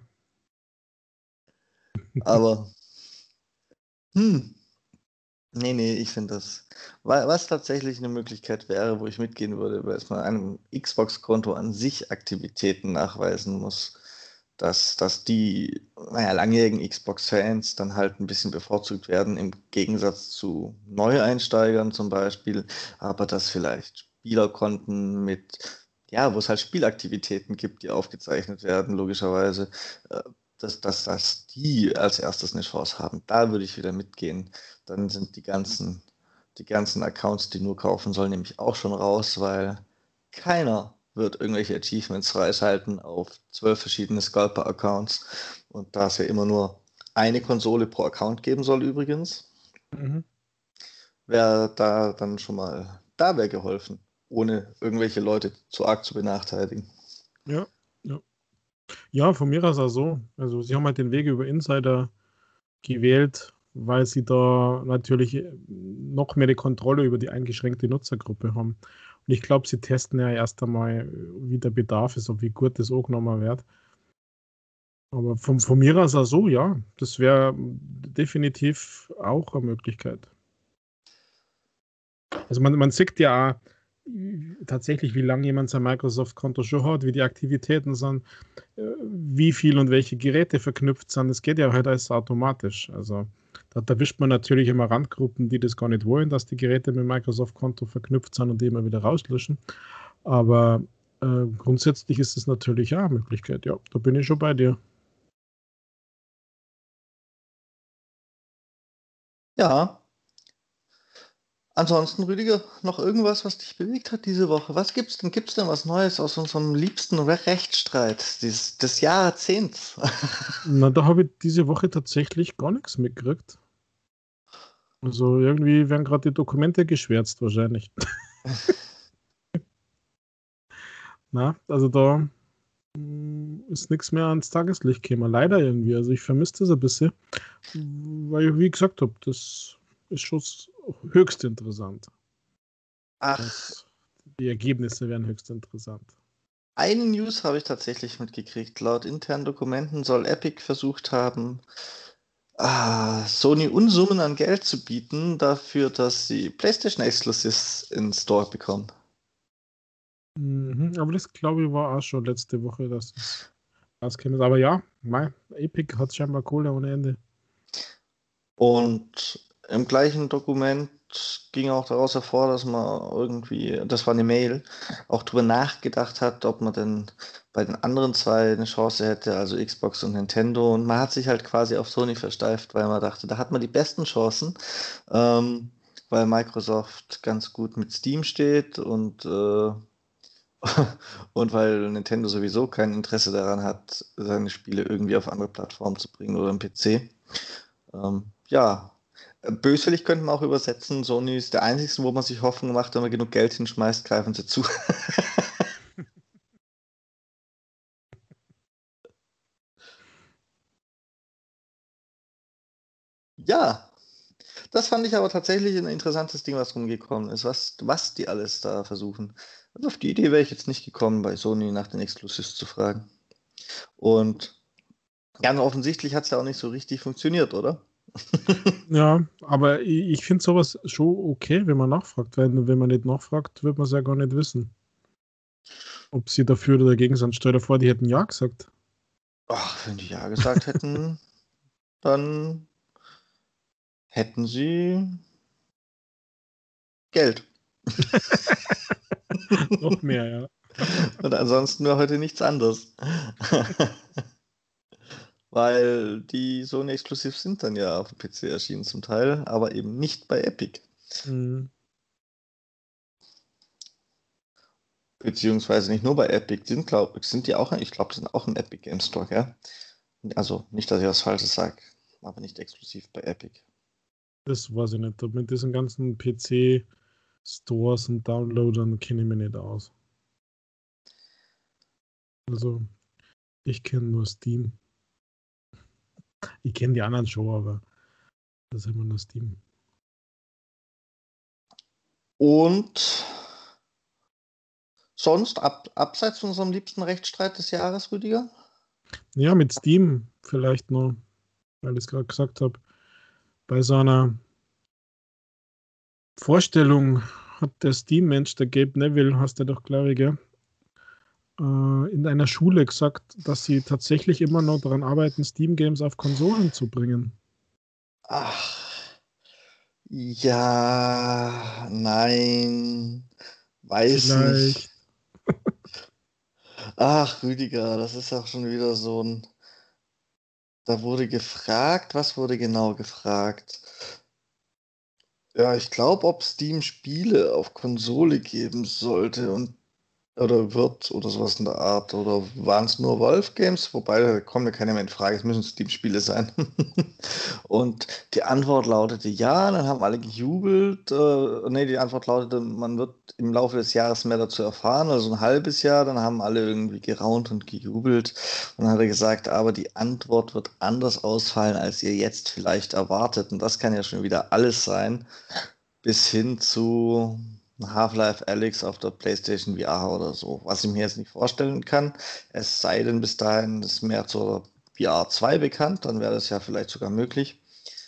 Aber, hm, nee, ich finde das. Was tatsächlich eine Möglichkeit wäre, wo ich mitgehen würde, wäre, dass man einem Xbox-Konto an sich Aktivitäten nachweisen muss, dass die, naja, langjährigen Xbox-Fans dann halt ein bisschen bevorzugt werden, im Gegensatz zu Neueinsteigern zum Beispiel, aber dass vielleicht Spielerkonten mit, ja, wo es halt Spielaktivitäten gibt, die aufgezeichnet werden, logischerweise, äh, dass die als erstes eine Chance haben. Da würde ich wieder mitgehen. Dann sind die ganzen Accounts, die nur kaufen sollen, nämlich auch schon raus, weil keiner wird irgendwelche Achievements freischalten auf 12 verschiedene Scalper-Accounts. Und da es ja immer nur eine Konsole pro Account geben soll übrigens, Mhm. wäre da dann schon mal, da wäre geholfen, ohne irgendwelche Leute zu arg zu benachteiligen. Ja, ja. Ja, von mir aus auch so. Also sie haben halt den Weg über Insider gewählt, weil sie da natürlich noch mehr die Kontrolle über die eingeschränkte Nutzergruppe haben. Und ich glaube, sie testen ja erst einmal, wie der Bedarf ist, ob wie gut das angenommen wird. Aber von mir aus auch so, ja, das wäre definitiv auch eine Möglichkeit. Also man sieht ja auch tatsächlich, wie lange jemand sein Microsoft-Konto schon hat, wie die Aktivitäten sind, wie viel und welche Geräte verknüpft sind. Das geht ja halt alles automatisch. Also da erwischt man natürlich immer Randgruppen, die das gar nicht wollen, dass die Geräte mit dem Microsoft-Konto verknüpft sind und die immer wieder rauslöschen. Aber grundsätzlich ist es natürlich auch eine Möglichkeit. Ja, da bin ich schon bei dir. Ja, ansonsten, Rüdiger, noch irgendwas, was dich bewegt hat diese Woche? Was gibt's denn? Gibt's denn was Neues aus unserem liebsten Rechtsstreit des Jahrzehnts? Na, da habe ich diese Woche tatsächlich gar nichts mitgekriegt. Also irgendwie werden gerade die Dokumente geschwärzt wahrscheinlich. Na, also da ist nichts mehr ans Tageslicht gekommen. Leider irgendwie. Also ich vermisse das ein bisschen, weil ich, wie gesagt habe, das ist schon höchst interessant. Ach, Das, die Ergebnisse wären höchst interessant. eine News habe ich tatsächlich mitgekriegt. Laut internen Dokumenten soll Epic versucht haben, Sony Unsummen an Geld zu bieten, dafür, dass sie PlayStation Exclusives in Store bekommen. Mhm, aber das glaube ich war auch schon letzte Woche, dass das rausgekommen ist. Aber ja, mei, Epic hat scheinbar Kohle ohne Ende. Und im gleichen Dokument ging auch daraus hervor, dass man irgendwie, das war eine Mail, auch darüber nachgedacht hat, ob man denn bei den anderen zwei eine Chance hätte, also Xbox und Nintendo. Und man hat sich halt quasi auf Sony versteift, weil man dachte, da hat man die besten Chancen, ähm, weil Microsoft ganz gut mit Steam steht und weil Nintendo sowieso kein Interesse daran hat, seine Spiele irgendwie auf andere Plattformen zu bringen oder im PC. Ja, böswillig könnte man auch übersetzen, Sony ist der einzige, wo man sich Hoffnung macht, wenn man genug Geld hinschmeißt, greifen sie zu. Ja, das fand ich aber tatsächlich ein interessantes Ding, was rumgekommen ist, was die alles da versuchen. Also auf die Idee wäre ich jetzt nicht gekommen, bei Sony nach den Exclusives zu fragen. Und ganz offensichtlich hat es ja auch nicht so richtig funktioniert, oder? Ja, aber ich finde sowas schon okay, wenn man nachfragt, weil wenn man nicht nachfragt, wird man es ja gar nicht wissen, ob sie dafür oder dagegen sind. Stell dir vor, die hätten ja gesagt. Ach, wenn die ja gesagt hätten, dann hätten sie Geld. Noch mehr, ja. Und ansonsten wäre heute nichts anderes. Weil die Sony Exclusives sind dann ja auf dem PC erschienen zum Teil, aber eben nicht bei Epic. Mhm. Beziehungsweise nicht nur bei Epic, sind die auch, ich glaube, die sind auch im Epic Game Store, ja? Also nicht, dass ich was Falsches sage, aber nicht exklusiv bei Epic. Das weiß ich nicht. Mit diesen ganzen PC-Stores und Downloadern kenne ich mich nicht aus. Also, ich kenne nur Steam. Ich kenne die anderen schon, aber das ist immer nur Steam. Und sonst, abseits von unserem liebsten Rechtsstreit des Jahres, Rüdiger? Ja, mit Steam vielleicht noch, weil ich es gerade gesagt habe. Bei so einer Vorstellung hat der Steam-Mensch, der Gabe Neville, hast du doch, glaube ich, gell, in einer Schule gesagt, dass sie tatsächlich immer noch daran arbeiten, Steam-Games auf Konsolen zu bringen. Ach, ja, nein, weiß nicht. Vielleicht. Ach, Rüdiger, das ist auch schon wieder so ein. Da wurde gefragt, was wurde genau gefragt? Ja, ich glaube, ob Steam Spiele auf Konsole geben sollte und oder wird oder sowas in der Art. Oder waren es nur Valve-Games? Wobei, da kommen ja keine mehr in Frage, es müssen Steam-Spiele sein. Und die Antwort lautete ja, dann haben alle gejubelt. Nee, die Antwort lautete, man wird im Laufe des Jahres mehr dazu erfahren, also ein halbes Jahr, dann haben alle irgendwie geraunt und gejubelt. Und dann hat er gesagt, aber die Antwort wird anders ausfallen, als ihr jetzt vielleicht erwartet. Und das kann ja schon wieder alles sein, bis hin zu Half-Life Alyx auf der PlayStation VR oder so, was ich mir jetzt nicht vorstellen kann. Es sei denn, bis dahin ist mehr zur VR 2 bekannt, dann wäre das ja vielleicht sogar möglich.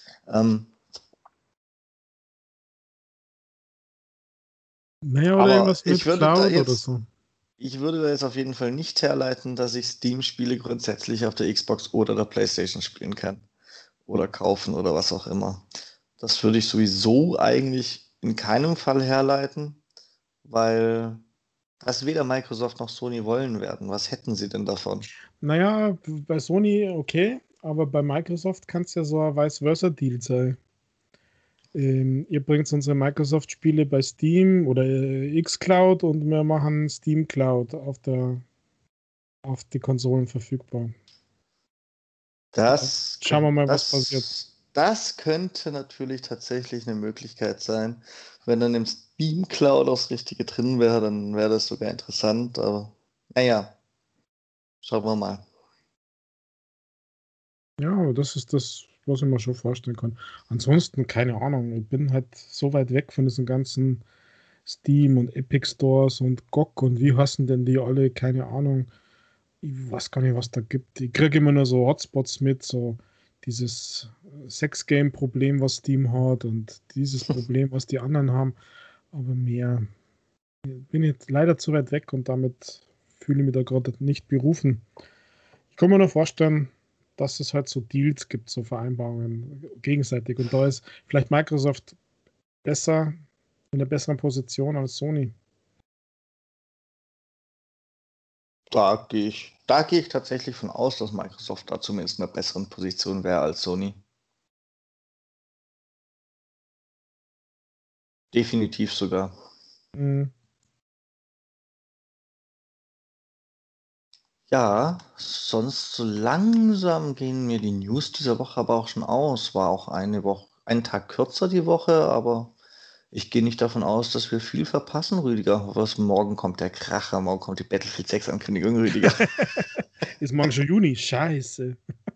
Naja, oder Aber irgendwas mit so. ich würde da jetzt auf jeden Fall nicht herleiten, dass ich Steam-Spiele grundsätzlich auf der Xbox oder der PlayStation spielen kann. Oder kaufen oder was auch immer. Das würde ich sowieso eigentlich in keinem Fall herleiten, weil das weder Microsoft noch Sony wollen werden. Was hätten sie denn davon? Naja, bei Sony okay, aber bei Microsoft kann es ja so ein Vice-Versa-Deal sein. Ihr bringt unsere Microsoft-Spiele bei Steam oder xCloud und wir machen Steam Cloud auf die Konsolen verfügbar. Das, Schauen wir mal, was passiert. das könnte natürlich tatsächlich eine Möglichkeit sein. Wenn dann im Steam Cloud auch das Richtige drin wäre, dann wäre das sogar interessant. Aber naja, schauen wir mal. Ja, aber das ist das, was ich mir schon vorstellen kann. Ansonsten, keine Ahnung, ich bin halt so weit weg von diesen ganzen Steam und Epic Stores und GOG und wie heißen denn die alle, keine Ahnung. Ich weiß gar nicht, was da gibt. Ich kriege immer nur so Hotspots mit, so dieses Sex-Game-Problem, was Steam hat und dieses Problem, was die anderen haben. Aber mehr bin jetzt leider zu weit weg und damit fühle ich mich da gerade nicht berufen. Ich kann mir nur vorstellen, dass es halt so Deals gibt, so Vereinbarungen gegenseitig. Und da ist vielleicht Microsoft besser, in einer besseren Position als Sony. Da gehe ich tatsächlich von aus, dass Microsoft da zumindest in einer besseren Position wäre als Sony. Definitiv sogar. Mhm. Ja, sonst so langsam gehen mir die News dieser Woche aber auch schon aus. War auch eine Woche, einen Tag kürzer die Woche, aber ich gehe nicht davon aus, dass wir viel verpassen, Rüdiger. Was morgen kommt der Kracher, morgen kommt die Battlefield 6 Ankündigung, Rüdiger. Ist morgen schon Juni? Scheiße.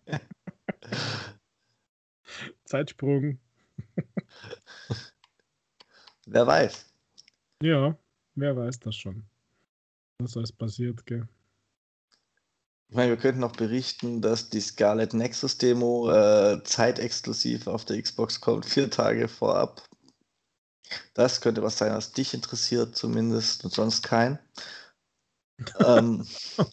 Zeitsprung. Wer weiß. Ja, wer weiß das schon, was alles passiert, gell? Ich meine, wir könnten noch berichten, dass die Scarlet Nexus Demo zeitexklusiv auf der Xbox kommt, 4 Tage vorab. Das könnte was sein, was dich interessiert, zumindest, und sonst kein. Ähm,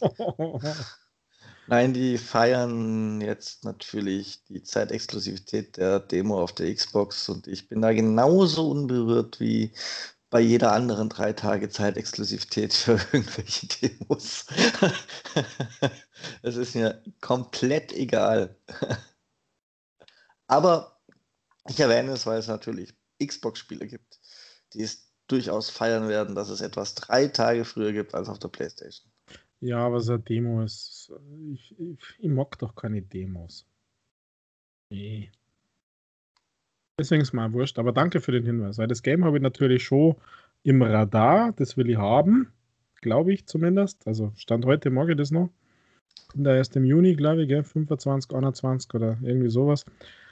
Nein, die feiern jetzt natürlich die Zeitexklusivität der Demo auf der Xbox und ich bin da genauso unberührt wie bei jeder anderen 3 Tage Zeitexklusivität für irgendwelche Demos. Es ist mir komplett egal. Aber ich erwähne es, weil es natürlich Xbox-Spiele gibt, die es durchaus feiern werden, dass es etwas 3 Tage früher gibt als auf der PlayStation. Ja, aber so eine Demo ist. Ich mag doch keine Demos. Nee. Deswegen ist mal wurscht. Aber danke für den Hinweis. Weil das Game habe ich natürlich schon im Radar. Das will ich haben. Glaube ich zumindest. Also Stand heute mag ich das noch. Da erst im Juni, glaube ich, gell? 25, 21 oder irgendwie sowas.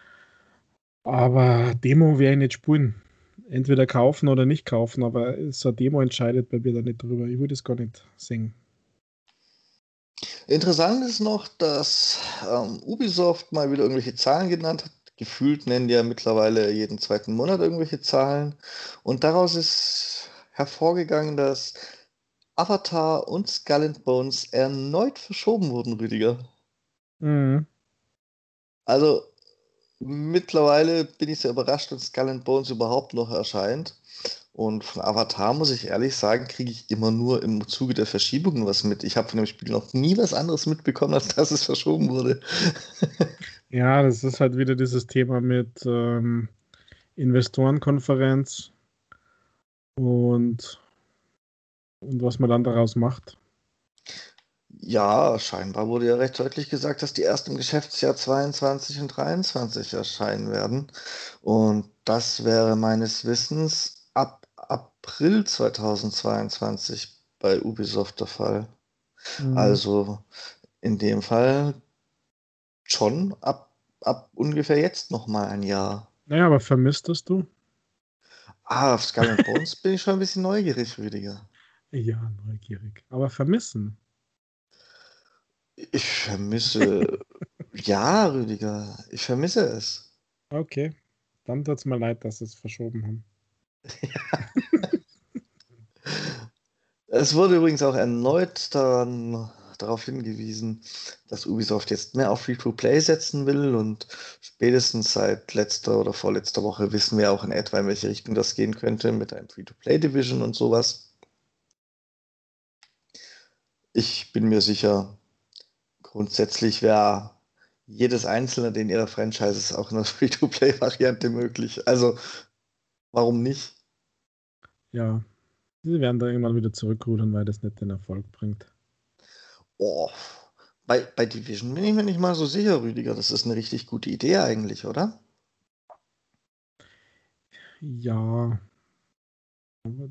Aber Demo werde ich nicht spielen. Entweder kaufen oder nicht kaufen, aber so eine Demo entscheidet bei mir da nicht drüber. Ich würde es gar nicht singen. Interessant ist noch, dass Ubisoft mal wieder irgendwelche Zahlen genannt hat. Gefühlt nennen die ja mittlerweile jeden zweiten Monat irgendwelche Zahlen. Und daraus ist hervorgegangen, dass Avatar und Skull and Bones erneut verschoben wurden, Rüdiger. Mhm. Also mittlerweile bin ich sehr überrascht, dass Skull and Bones überhaupt noch erscheint. Und von Avatar muss ich ehrlich sagen, kriege ich immer nur im Zuge der Verschiebungen was mit. Ich habe von dem Spiel noch nie was anderes mitbekommen, als dass es verschoben wurde. Ja, das ist halt wieder dieses Thema mit Investorenkonferenz und, und was man dann daraus macht. Ja, scheinbar wurde ja recht deutlich gesagt, dass die erst im Geschäftsjahr 22 und 23 erscheinen werden. Und das wäre meines Wissens ab April 2022 bei Ubisoft der Fall. Mhm. Also in dem Fall schon ab ungefähr jetzt nochmal ein Jahr. Naja, aber vermisstest du? Auf Skull and Bones bin ich schon ein bisschen neugierig, Rüdiger. Ja, neugierig. Aber vermissen. Ich vermisse, ja, Rüdiger, ich vermisse es. Okay. Dann tut es mir leid, dass sie es verschoben haben. Es wurde übrigens auch erneut darauf hingewiesen, dass Ubisoft jetzt mehr auf Free-to-Play setzen will und spätestens seit letzter oder vorletzter Woche wissen wir auch in etwa, in welche Richtung das gehen könnte mit einem Free-to-Play-Division und sowas. Ich bin mir sicher, grundsätzlich wäre jedes einzelne in ihrer Franchises auch in der Free-to-Play-Variante möglich. Also, warum nicht? Ja, sie werden da irgendwann wieder zurückrudern, weil das nicht den Erfolg bringt. Oh, bei Division bin ich mir nicht mal so sicher, Rüdiger. Das ist eine richtig gute Idee eigentlich, oder? Ja, aber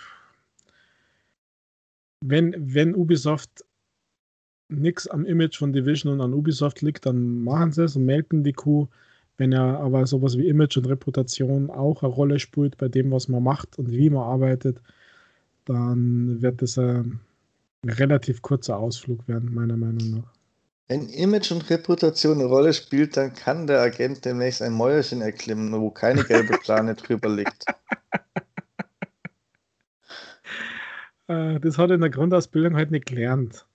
wenn Ubisoft nichts am Image von Division und an Ubisoft liegt, dann machen sie es und melken die Kuh. Wenn ja aber sowas wie Image und Reputation auch eine Rolle spielt bei dem, was man macht und wie man arbeitet, dann wird das ein relativ kurzer Ausflug werden, meiner Meinung nach. Wenn Image und Reputation eine Rolle spielt, dann kann der Agent demnächst ein Mäuerchen erklimmen, wo keine gelbe Plane drüber liegt. Das hat er in der Grundausbildung halt nicht gelernt.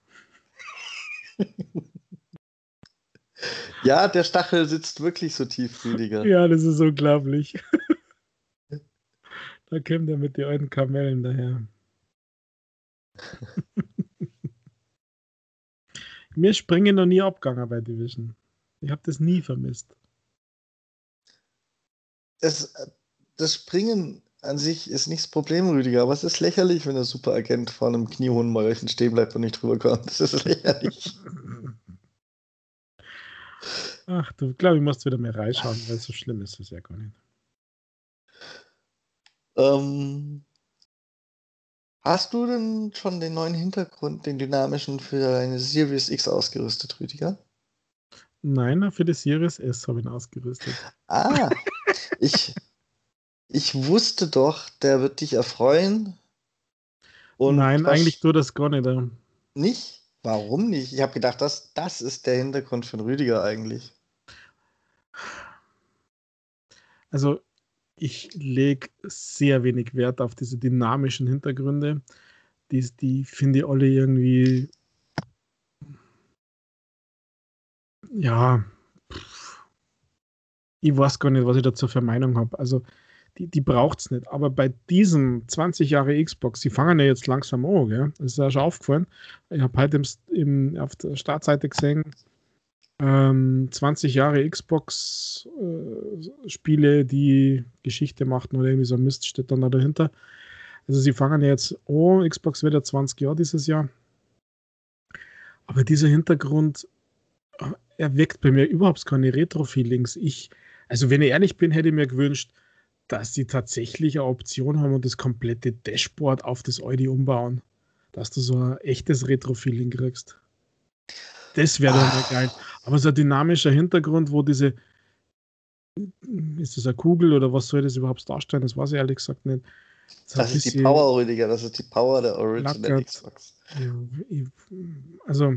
Ja, der Stachel sitzt wirklich so tief, Rüdiger. Ja, das ist unglaublich. Da kommt er mit den alten Kamellen daher. Mir springen noch nie abgegangen bei Division. Ich habe das nie vermisst. Es, das Springen an sich ist nicht das Problem, Rüdiger, aber es ist lächerlich, wenn der Superagent vor einem kniehohen Mäuerchen stehen bleibt und nicht drüber kommt. Das ist lächerlich. Ach, du glaube, ich musst wieder mehr reinschauen, weil so schlimm ist es ja gar nicht. Ähm, Hast du denn schon den neuen Hintergrund, den dynamischen für deine Series X ausgerüstet, Rüdiger? Nein, für die Series S habe ich ihn ausgerüstet. Ah, ich, ich wusste doch, der wird dich erfreuen und Nein, eigentlich was tut das gar nicht. nicht? Warum nicht? Ich habe gedacht, das ist der Hintergrund von Rüdiger eigentlich. Also, ich lege sehr wenig Wert auf diese dynamischen Hintergründe. Die finde ich alle irgendwie, ja, ich weiß gar nicht, was ich dazu für Meinung habe. Also, die braucht es nicht. Aber bei diesem 20 Jahre Xbox, die fangen ja jetzt langsam an, gell? Das ist ja schon aufgefallen. Ich habe heute auf der Startseite gesehen, 20 Jahre Xbox Spiele, die Geschichte machten oder irgendwie so ein Mist steht dann da dahinter. Also sie fangen ja jetzt an, Xbox wird ja 20 Jahre dieses Jahr. Aber dieser Hintergrund erweckt bei mir überhaupt keine Retro-Feelings. Also wenn ich ehrlich bin, hätte ich mir gewünscht, dass sie tatsächlich eine Option haben und das komplette Dashboard auf das Audi umbauen. Dass du so ein echtes Retro-Feeling kriegst. Das wäre doch mal geil. Aber so ein dynamischer Hintergrund, wo diese, ist das eine Kugel oder was soll das überhaupt darstellen? Das weiß ich ehrlich gesagt nicht. So ein Das ist die bisschen Power, Rüdiger, das ist die Power der Original flackert. Xbox. Ja, also,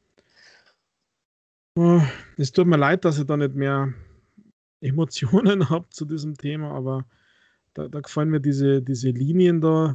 oh, es tut mir leid, dass ich da nicht mehr Emotionen habe zu diesem Thema, aber da gefallen mir diese Linien da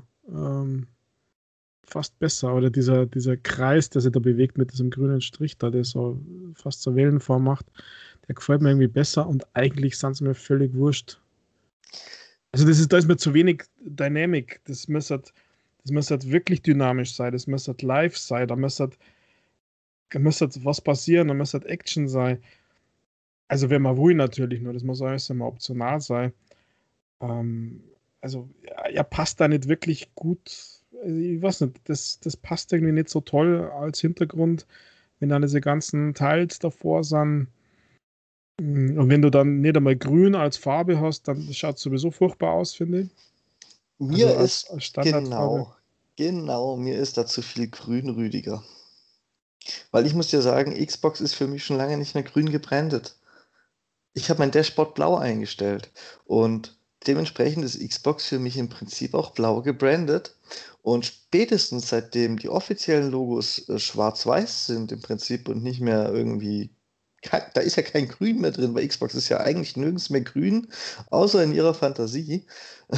fast besser. Oder dieser Kreis, der sich da bewegt mit diesem grünen Strich da, der so fast zur Wellenform macht, der gefällt mir irgendwie besser und eigentlich sind sie mir völlig wurscht. Also da ist mir zu wenig Dynamic. Das müsste wirklich dynamisch sein, das müsste live sein, da müsste was passieren, da müsste Action sein. Also wenn man will natürlich nur, das muss alles immer optional sein. Ähm, also ja, passt da nicht wirklich gut. Ich weiß nicht, das passt irgendwie nicht so toll als Hintergrund, wenn dann diese ganzen Teils davor sind. Und wenn du dann nicht einmal grün als Farbe hast, dann schaut es sowieso furchtbar aus, finde ich. Also Mir als, ist als Standardfarbe. mir ist da zu viel grün, Rüdiger. Weil ich muss dir sagen, Xbox ist für mich schon lange nicht mehr grün gebrandet. Ich habe mein Dashboard blau eingestellt und dementsprechend ist Xbox für mich im Prinzip auch blau gebrandet. Und spätestens seitdem die offiziellen Logos schwarz-weiß sind im Prinzip und nicht mehr irgendwie, da ist ja kein Grün mehr drin, weil Xbox ist ja eigentlich nirgends mehr grün, außer in ihrer Fantasie,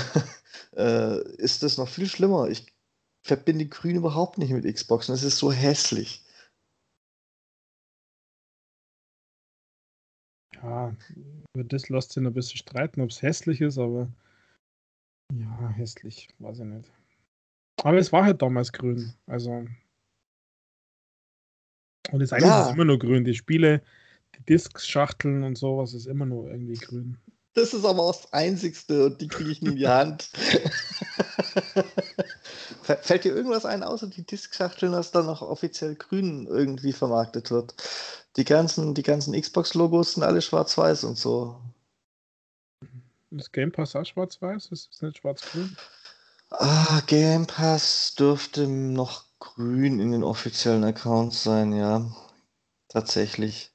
ist das noch viel schlimmer. Ich verbinde Grün überhaupt nicht mit Xbox und es ist so hässlich. Ja, über das lässt sich noch ein bisschen streiten, ob es hässlich ist, aber ja, hässlich, weiß ich nicht. Aber es war halt damals grün. Also, und jetzt eigentlich ist es Ja, immer nur grün. Die Spiele, die Discs-Schachteln und sowas ist immer nur irgendwie grün. das ist aber auch das Einzigste und die kriege ich nie in die Hand. Fällt dir irgendwas ein, außer die Diskschachteln, dass dann noch offiziell grün irgendwie vermarktet wird? Die ganzen Xbox-Logos sind alle schwarz-weiß und so. Ist Game Pass auch schwarz-weiß? Ist es nicht schwarz-grün? Game Pass dürfte noch grün in den offiziellen Accounts sein, ja. Tatsächlich.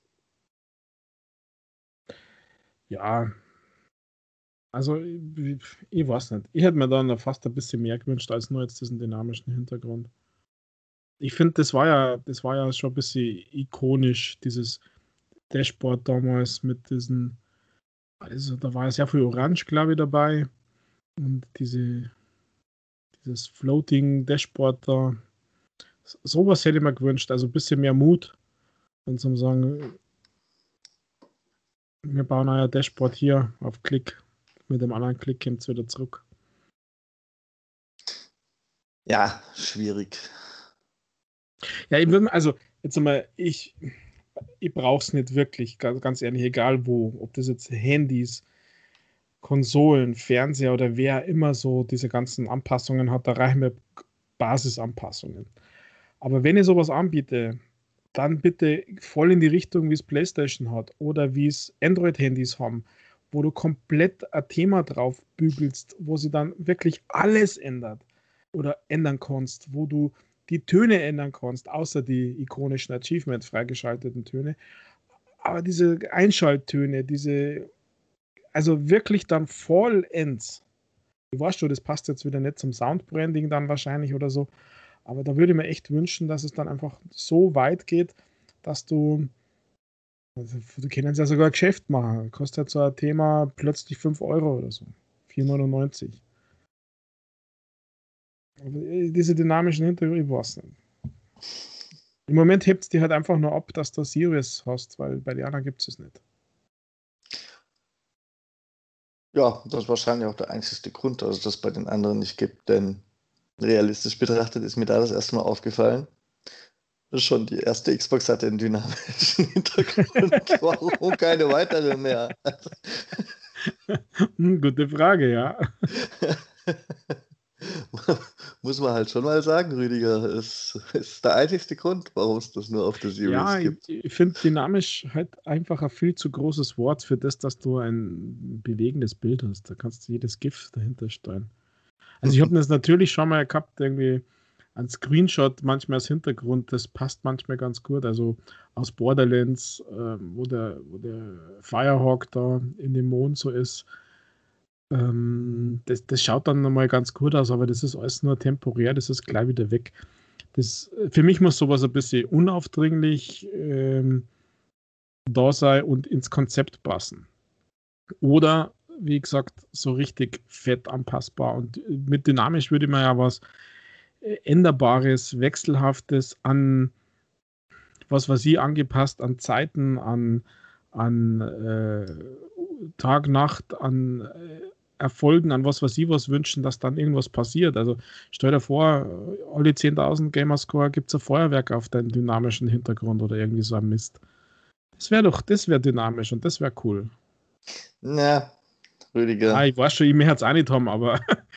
Ja, also ich weiß nicht. Ich hätte mir da noch fast ein bisschen mehr gewünscht als nur jetzt diesen dynamischen Hintergrund. Ich finde, das war ja schon ein bisschen ikonisch, dieses Dashboard damals mit diesen, also da war ja sehr viel Orange, glaube ich, dabei. Und dieses Floating Dashboard da. Sowas hätte ich mir gewünscht, also ein bisschen mehr Mut. Und zum sagen, wir bauen euer Dashboard hier auf Klick. Mit dem anderen Klick kommt es wieder zurück. Ja, schwierig. Ja, also jetzt einmal, ich brauche es nicht wirklich, ganz ehrlich, egal wo. Ob das jetzt Handys, Konsolen, Fernseher oder wer immer so diese ganzen Anpassungen hat, da reichen mir Basisanpassungen. Aber wenn ihr sowas anbiete, dann bitte voll in die Richtung, wie es PlayStation hat oder wie es Android-Handys haben, wo du komplett ein Thema drauf bügelst, wo sie dann wirklich alles ändert oder ändern kannst, wo du die Töne ändern kannst, außer die ikonischen Achievements freigeschalteten Töne. Aber diese Einschalttöne, also wirklich dann vollends. Du weißt schon, das passt jetzt wieder nicht zum Soundbranding dann wahrscheinlich oder so. Aber da würde ich mir echt wünschen, dass es dann einfach so weit geht, dass also du kannst ja sogar ein Geschäft machen. Kostet halt so ein Thema plötzlich 5 Euro oder so. 4,99. Aber diese dynamischen Hintergründe, ich weiß nicht. Im Moment hebt es dir halt einfach nur ab, dass du Series hast, weil bei den anderen gibt es nicht. Ja, das ist wahrscheinlich auch der einzige Grund, dass es das bei den anderen nicht gibt, denn realistisch betrachtet ist mir da das erste Mal aufgefallen. Schon die erste Xbox hatte einen dynamischen Hintergrund. Warum keine weitere mehr? Gute Frage, ja. Muss man halt schon mal sagen, Rüdiger. Es ist der einzigste Grund, warum es das nur auf der Ja, Series ich, gibt. ich finde dynamisch halt einfach ein viel zu großes Wort für das, dass du ein bewegendes Bild hast. Da kannst du jedes GIF dahinter stellen. Also ich habe das natürlich schon mal gehabt, irgendwie ein Screenshot manchmal als Hintergrund, das passt manchmal ganz gut. Also aus Borderlands, wo der Firehawk da in dem Mond so ist. Das schaut dann nochmal ganz gut aus, aber das ist alles nur temporär, das ist gleich wieder weg. Für mich muss sowas ein bisschen unaufdringlich da sein und ins Konzept passen. Oder, wie gesagt, so richtig fett anpassbar. Und mit dynamisch würde man ja was Änderbares, Wechselhaftes an, was weiß ich, angepasst an Zeiten, an Tag, Nacht, an Erfolgen, an was weiß ich was wünschen, dass dann irgendwas passiert. Also stell dir vor, alle 10.000 Gamerscore gibt es ein Feuerwerk auf deinen dynamischen Hintergrund oder irgendwie so ein Mist. Das wäre dynamisch und das wäre cool. Na, Rüdiger. Ich weiß schon, ich möchte es auch nicht haben, aber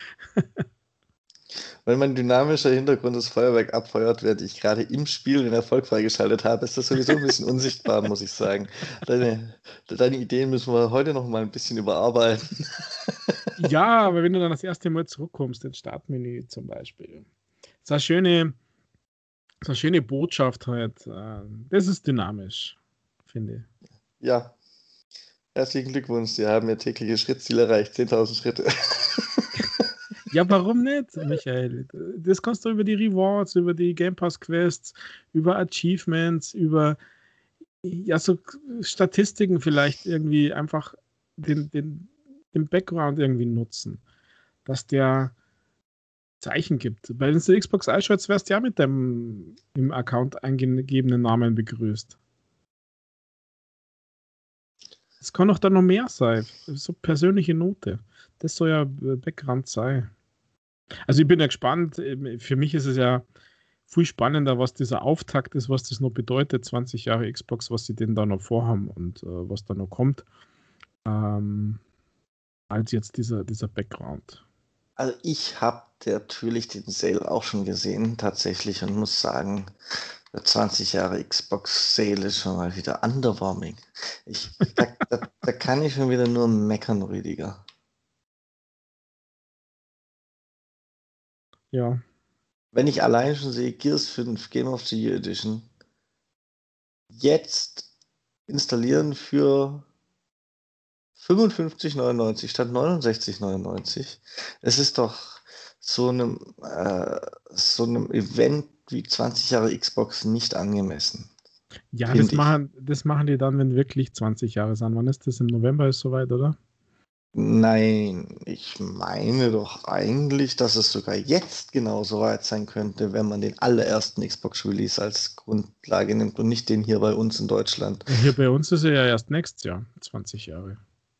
Wenn mein dynamischer Hintergrund das Feuerwerk abfeuert, während ich gerade im Spiel den Erfolg freigeschaltet habe, ist das sowieso ein bisschen unsichtbar, muss ich sagen. Deine Ideen müssen wir heute noch mal ein bisschen überarbeiten. ja, aber wenn du dann das erste Mal zurückkommst, ins Startmenü zum Beispiel. Das ist eine schöne Botschaft halt. Das ist dynamisch, finde ich. Ja, herzlichen Glückwunsch. Sie haben Ihr tägliches Schrittziel erreicht. 10.000 Schritte. Ja, warum nicht, Michael? Das kannst du über die Rewards, über die Game Pass Quests, über Achievements, über ja, so Statistiken vielleicht irgendwie einfach den Background irgendwie nutzen. Dass der Zeichen gibt. Bei den Xbox iShots wärst du ja mit deinem im Account eingegebenen Namen begrüßt. Es kann doch dann noch mehr sein. So persönliche Note. Das soll ja Background sein. Also ich bin ja gespannt. Für mich ist es ja viel spannender, was dieser Auftakt ist, was das noch bedeutet, 20 Jahre Xbox, was sie denn da noch vorhaben und was da noch kommt, als jetzt dieser Background. Also ich habe natürlich den Sale auch schon gesehen, tatsächlich, und muss sagen, der 20 Jahre Xbox Sale ist schon mal wieder underwhelming. Da kann ich schon wieder nur meckern, Rüdiger. Ja. Wenn ich allein schon sehe, Gears 5 Game of the Year Edition jetzt installieren für 55,99 statt 69,99. Es ist doch so einem Event wie 20 Jahre Xbox nicht angemessen. Ja, Finde ich. das machen die dann, wenn wirklich 20 Jahre sind. Wann ist das? Im November ist soweit, oder? Nein, ich meine doch eigentlich, dass es sogar jetzt genauso weit sein könnte, wenn man den allerersten Xbox-Release als Grundlage nimmt und nicht den hier bei uns in Deutschland. Hier bei uns ist er ja erst nächstes Jahr, 20 Jahre.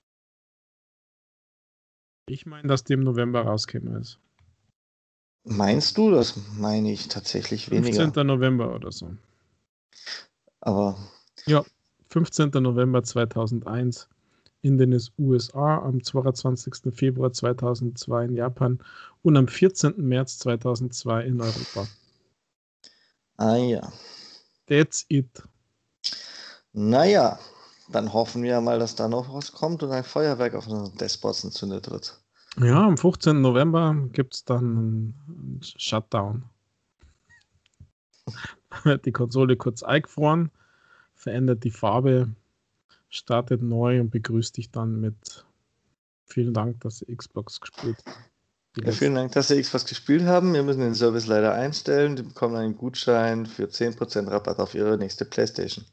Ich meine, dass die im November rauskäme ist. Meinst du? Das meine ich tatsächlich 15. weniger. November oder so. Aber Ja, 15. November 2001 in den USA, am 22. Februar 2002 in Japan und am 14. März 2002 in Europa. ja. That's it. Naja, dann hoffen wir mal, dass da noch was kommt und ein Feuerwerk auf unseren Despots entzündet wird. Ja, am 15. November gibt es dann einen Shutdown. Wird die Konsole kurz eingefroren, verändert die Farbe, startet neu und begrüßt dich dann mit vielen Dank, dass ihr Xbox gespielt habt. Ja, vielen Dank, dass Sie Xbox gespielt haben. Wir müssen den Service leider einstellen. Sie bekommen einen Gutschein für 10% Rabatt auf Ihre nächste PlayStation.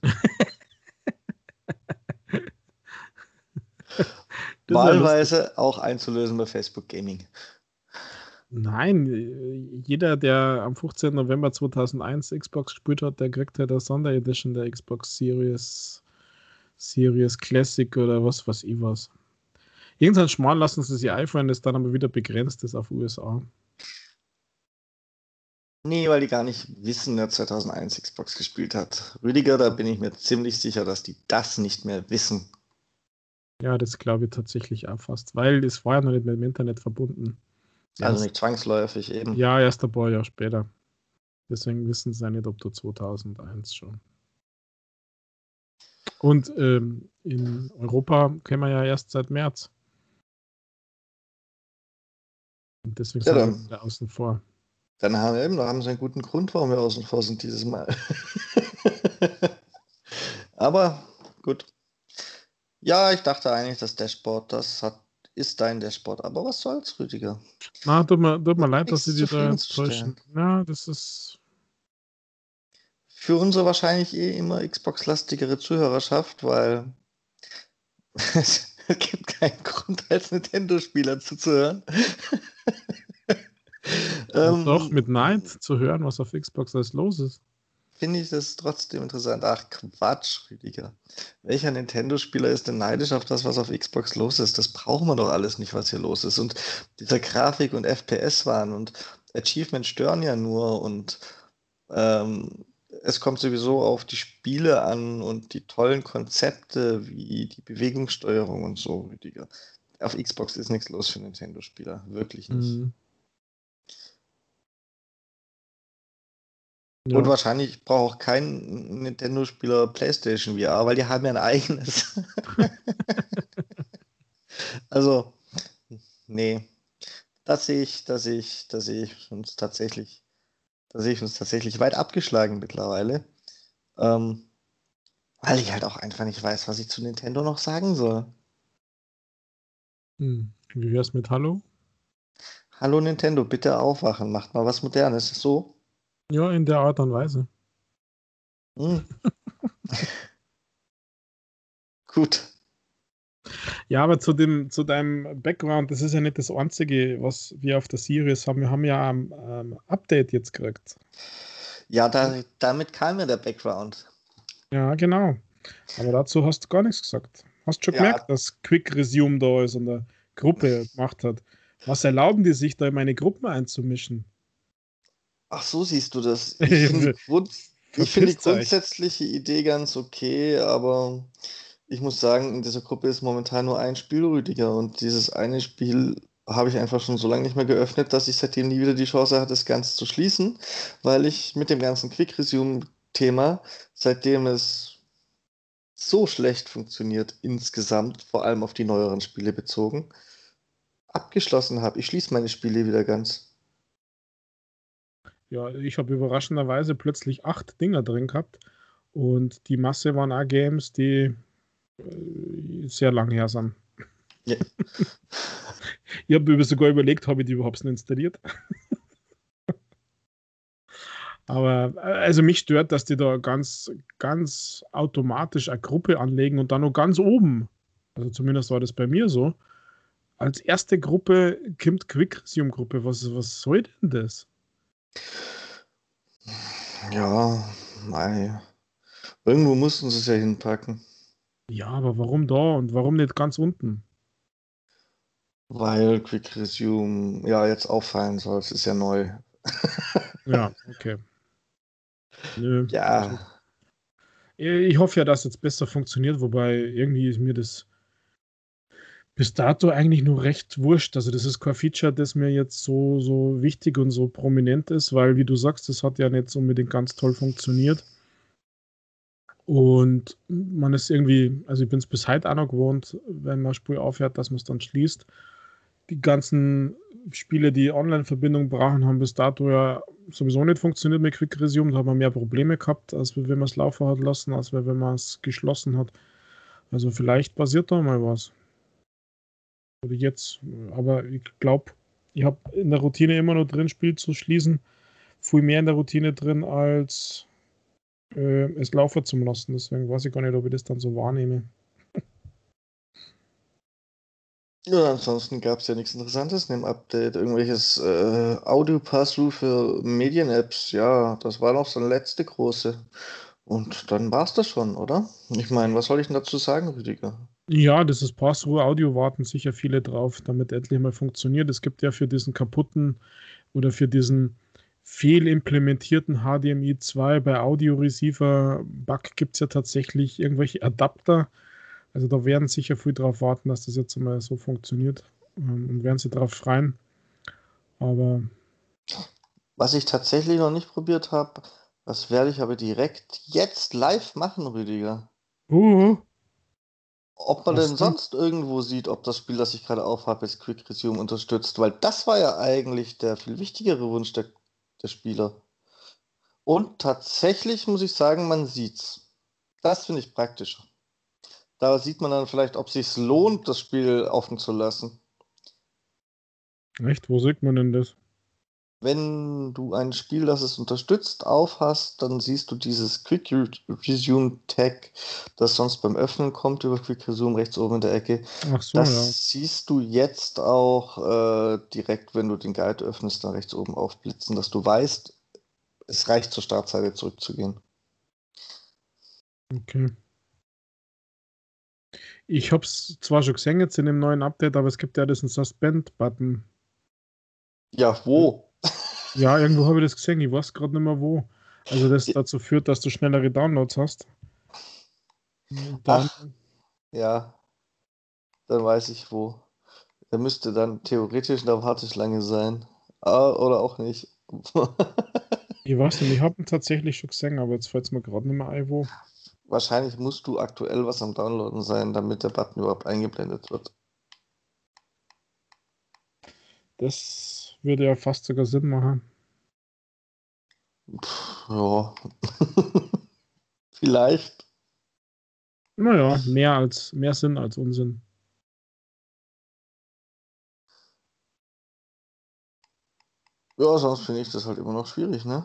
Wahlweise auch einzulösen bei Facebook Gaming. Nein, jeder, der am 15. November 2001 Xbox gespielt hat, der kriegt halt eine Sonderedition der Xbox Series Classic oder was weiß ich was. Irgendwann schmarrn lassen sie sich einfallen, das dann aber wieder begrenzt ist auf USA. Nee, weil die gar nicht wissen, wer 2001 Xbox gespielt hat. Rüdiger, da bin ich mir ziemlich sicher, dass die das nicht mehr wissen. Ja, das glaube ich tatsächlich auch fast, weil es war ja noch nicht mit dem Internet verbunden. Also nicht zwangsläufig eben. Ja, erst ein paar Jahre später. Deswegen wissen sie ja nicht, ob du 2001 schon. Und in Europa kennen wir ja erst seit März. Und deswegen Ja, sind wir da außen vor. Dann haben sie einen guten Grund, warum wir außen vor sind dieses Mal. Aber gut. Ja, ich dachte eigentlich, das Dashboard, ist dein Dashboard. Aber was soll's, Rüdiger? Na, tut mir leid, dass Nichts ich dir da enttäuschen. zufriedenzustellen. Ja, das ist. Für unsere wahrscheinlich immer Xbox-lastigere Zuhörerschaft, weil es gibt keinen Grund, als Nintendo-Spieler zuzuhören. Doch, ähm, mit Neid zu hören, was auf Xbox alles los ist. Finde ich das trotzdem interessant. Ach, Quatsch, Rüdiger. Welcher Nintendo-Spieler ist denn neidisch auf das, was auf Xbox los ist? Das brauchen wir doch alles nicht, was hier los ist. Und dieser Grafik- und FPS-Wahn und Achievements stören ja nur und es kommt sowieso auf die Spiele an und die tollen Konzepte wie die Bewegungssteuerung und so, Rüdiger. Auf Xbox ist nichts los für Nintendo-Spieler. Wirklich nicht. Mhm. Und Ja. wahrscheinlich braucht auch kein Nintendo-Spieler PlayStation VR, weil die haben ja ein eigenes. Also, nee, da sehe ich uns tatsächlich, weit abgeschlagen mittlerweile. Ähm, Weil ich halt auch einfach nicht weiß, was ich zu Nintendo noch sagen soll. Wie wär's mit Hallo? Hallo Nintendo, bitte aufwachen, macht mal was Modernes. So? Ja, in der Art und Weise. Hm, gut. Ja, aber zu deinem Background, das ist ja nicht das Einzige, was wir auf der Series haben. Wir haben ja ein Update jetzt gekriegt. Ja, damit kam mir der Background. Ja, genau. Aber dazu hast du gar nichts gesagt. Hast schon gemerkt, Ja, dass Quick Resume da ist und eine Gruppe gemacht hat. Was erlauben die sich, da in meine Gruppen einzumischen? ach so siehst du das. Ich finde die Verpisst euch. grundsätzliche Idee ganz okay, aber ich muss sagen, in dieser Gruppe ist momentan nur ein Spiel, Rüdiger, und dieses eine Spiel habe ich einfach schon so lange nicht mehr geöffnet, dass ich seitdem nie wieder die Chance hatte, das Ganze zu schließen, weil ich mit dem ganzen Quick Resume-Thema, seitdem es so schlecht funktioniert insgesamt, vor allem auf die neueren Spiele bezogen, abgeschlossen habe. Ich schließe meine Spiele wieder ganz. Ja, ich habe überraschenderweise plötzlich 8 Dinger drin gehabt. Und die Masse waren auch Games, die sehr lang her sind. Ja. Ich habe sogar überlegt, habe ich die überhaupt nicht installiert. Aber also mich stört, dass die da ganz, ganz automatisch eine Gruppe anlegen und dann noch ganz oben, also zumindest war das bei mir so, als erste Gruppe kommt Quick Resume Gruppe. Was soll denn das? Ja, mei. Irgendwo mussten sie es ja hinpacken, Ja, aber warum da und warum nicht ganz unten? weil Quick Resume ja jetzt auffallen soll. Es ist ja neu. Ja, okay. Nö. Ja, Also, ich hoffe ja, dass jetzt besser funktioniert, wobei irgendwie ist mir das bis dato eigentlich nur recht wurscht. Also das ist kein Feature, das mir jetzt so wichtig und so prominent ist, weil, wie du sagst, das hat ja nicht unbedingt ganz toll funktioniert. Und man ist irgendwie, also ich bin es bis heute auch noch gewohnt, wenn man ein Spiel aufhört, dass man es dann schließt. Die ganzen Spiele, die Online-Verbindung brauchen, haben bis dato ja sowieso nicht funktioniert mit Quick Resume. Da hat man mehr Probleme gehabt, als wenn man es laufen hat lassen, als wenn man es geschlossen hat. Also vielleicht passiert da mal was. Oder jetzt, aber ich glaube, ich habe in der Routine immer noch drin, Spiel zu schließen. Viel mehr in der Routine drin, als es laufen zu lassen. Deswegen weiß ich gar nicht, ob ich das dann so wahrnehme. ja, ansonsten gab es ja nichts Interessantes in dem Update. Irgendwelches Audio-Pass-Through für Medien-Apps. Ja, das war noch so eine letzte große. Und dann war es das schon, oder? Ich meine, was soll ich denn dazu sagen, Rüdiger? Ja, das ist Pass-Through-Audio, warten sicher viele drauf, damit endlich mal funktioniert. Es gibt ja für diesen kaputten oder für diesen fehlimplementierten HDMI 2 bei Audio-Receiver-Bug gibt es ja tatsächlich irgendwelche Adapter. Also da werden sicher viel drauf warten, dass das jetzt mal so funktioniert. Und werden sie drauf freuen. Aber Was ich tatsächlich noch nicht probiert habe, das werde ich aber direkt jetzt live machen, Rüdiger. uh, Ob man was denn denn? sonst irgendwo sieht, ob das Spiel, das ich gerade aufhabe, jetzt Quick Resume unterstützt, weil das war ja eigentlich der viel wichtigere Wunsch der Spieler. Und tatsächlich muss ich sagen, man sieht's. Das finde ich praktisch. Da sieht man dann vielleicht, ob es sich lohnt, das Spiel offen zu lassen. Echt? Wo sieht man denn das? Wenn du ein Spiel, das es unterstützt, aufhast, dann siehst du dieses Quick Resume Tag, das sonst beim Öffnen kommt über Quick Resume rechts oben in der Ecke. Ach so, ja. Das siehst du jetzt auch direkt, wenn du den Guide öffnest, da rechts oben aufblitzen, dass du weißt, es reicht zur Startseite zurückzugehen. Okay. Ich habe es zwar schon gesehen jetzt in dem neuen Update, aber es gibt ja diesen Suspend-Button. Ja, wo? Ja, irgendwo habe ich das gesehen, ich weiß gerade nicht mehr wo. Also das dazu führt, dass du schnellere Downloads hast. Dann, Ach, ja, dann weiß ich wo. Der müsste dann theoretisch in der Warteschlange sein. Oder auch nicht. ich weiß nicht, ich habe ihn tatsächlich schon gesehen, aber jetzt fällt es mir gerade nicht mehr ein, wo. Wahrscheinlich musst du aktuell was am Downloaden sein, damit der Button überhaupt eingeblendet wird. Das würde ja fast sogar Sinn machen. Ja. Vielleicht. Naja, mehr Sinn als Unsinn. Ja, sonst finde ich das halt immer noch schwierig, ne?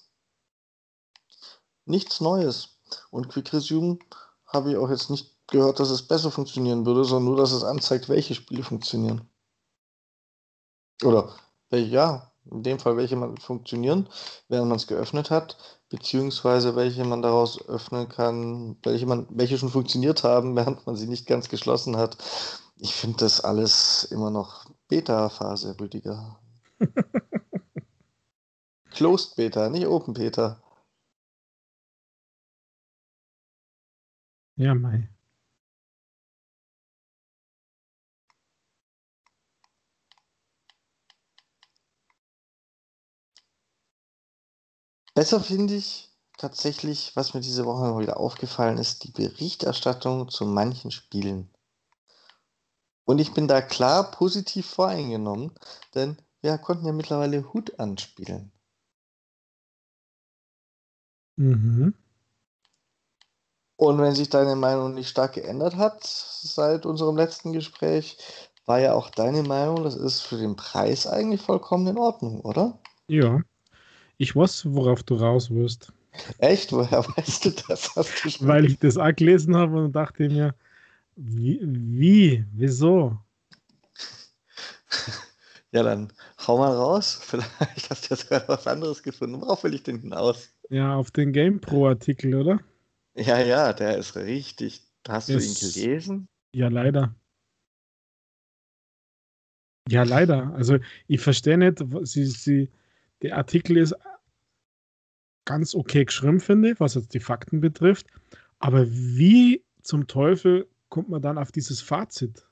Nichts Neues. Und Quick Resume habe ich auch jetzt nicht gehört, dass es besser funktionieren würde, sondern nur, dass es anzeigt, welche Spiele funktionieren. Oder ja, in dem Fall welche man funktionieren, während man es geöffnet hat, beziehungsweise welche man daraus öffnen kann, welche schon funktioniert haben, während man sie nicht ganz geschlossen hat. Ich finde das alles immer noch Beta-Phase, Rüdiger. Closed Beta, nicht Open Beta. Ja, mei. Besser finde ich tatsächlich, was mir diese Woche mal wieder aufgefallen ist, die Berichterstattung zu manchen Spielen. Und ich bin da klar positiv voreingenommen, denn wir konnten ja mittlerweile Hut anspielen. Mhm. Und wenn sich deine Meinung nicht stark geändert hat seit unserem letzten Gespräch, war ja auch deine Meinung, das ist für den Preis eigentlich vollkommen in Ordnung, oder? Ja, ich weiß, worauf du raus wirst. Echt? Woher weißt du das? Hast du schon Weil ich das auch gelesen habe und dachte mir, wieso? Ja, dann hau mal raus. Vielleicht hast du ja sogar was anderes gefunden. Worauf will ich denn hinaus? Ja, auf den GamePro-Artikel, oder? Ja, ja, der ist richtig. Hast du ihn Das, gelesen? ja, leider. Ja, leider. Also, ich verstehe nicht, der Artikel ist ganz okay geschrieben, finde ich, was jetzt die Fakten betrifft. Aber wie zum Teufel kommt man dann auf dieses Fazit?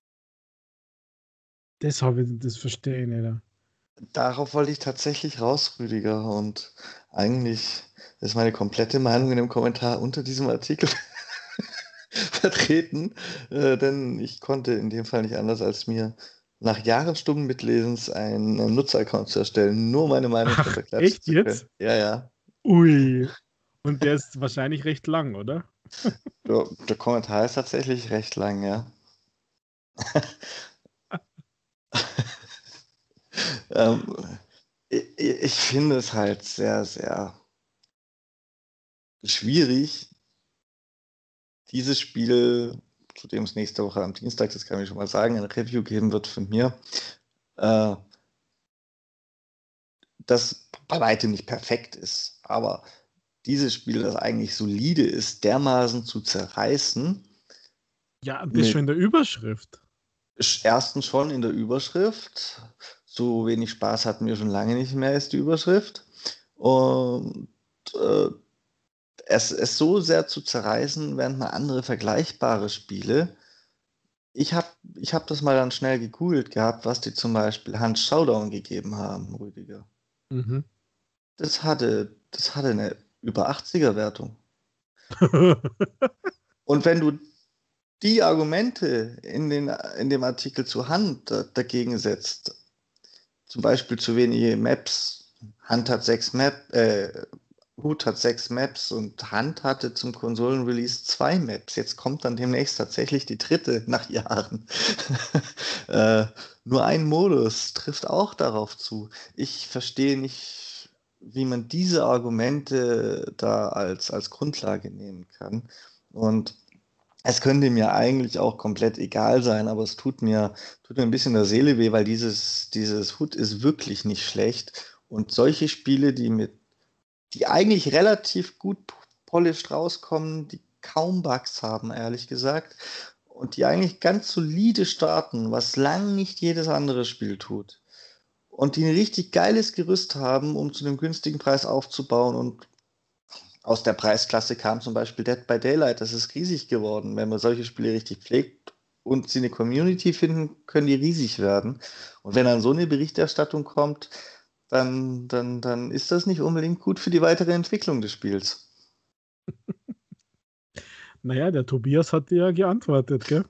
Das verstehe ich nicht. Darauf wollte ich tatsächlich raus, Rüdiger. Und eigentlich ist meine komplette Meinung in dem Kommentar unter diesem Artikel vertreten, denn ich konnte in dem Fall nicht anders, als mir nach Jahren stummen Mitlesens einen Nutzeraccount zu erstellen, nur meine Meinung Ach, drunter klatschen echt zu können. jetzt? Ja, ja. Ui. Und der ist wahrscheinlich recht lang, oder? Der Kommentar ist tatsächlich recht lang, ja. Ähm, ich finde es halt sehr, sehr schwierig, dieses Spiel, zu dem es nächste Woche am Dienstag, das kann ich schon mal sagen, ein Review geben wird von mir, äh, das bei weitem nicht perfekt ist, aber dieses Spiel, das eigentlich solide ist, dermaßen zu zerreißen, Ja, das schon mit in der Überschrift. erstens schon in der Überschrift, so wenig Spaß hatten wir schon lange nicht mehr, ist die Überschrift, und äh, es so sehr zu zerreißen, während man andere vergleichbare Spiele. Ich hab das mal dann schnell gegoogelt gehabt, was die zum Beispiel Hans Showdown gegeben haben, Rüdiger. Mhm. Das hatte eine über 80er Wertung. Und wenn du die Argumente in dem Artikel zur Hand dagegen setzt, zum Beispiel zu wenige Maps, Hut hat 6 Maps und Hand hatte zum Konsolenrelease 2 Maps. Jetzt kommt dann demnächst tatsächlich die dritte nach Jahren. äh, Nur ein Modus trifft auch darauf zu. Ich verstehe nicht, wie man diese Argumente da als Grundlage nehmen kann. Und es könnte mir eigentlich auch komplett egal sein, aber es tut mir ein bisschen der Seele weh, weil dieses HUD ist wirklich nicht schlecht. Und solche Spiele, die eigentlich relativ gut polished rauskommen, die kaum Bugs haben, ehrlich gesagt, und die eigentlich ganz solide starten, was lang nicht jedes andere Spiel tut. Und die ein richtig geiles Gerüst haben, um zu einem günstigen Preis aufzubauen. Und aus der Preisklasse kam zum Beispiel Dead by Daylight. Das ist riesig geworden. Wenn man solche Spiele richtig pflegt und sie eine Community finden, können die riesig werden. Und wenn dann so eine Berichterstattung kommt, dann ist das nicht unbedingt gut für die weitere Entwicklung des Spiels. Naja, der Tobias hat dir ja geantwortet, gell?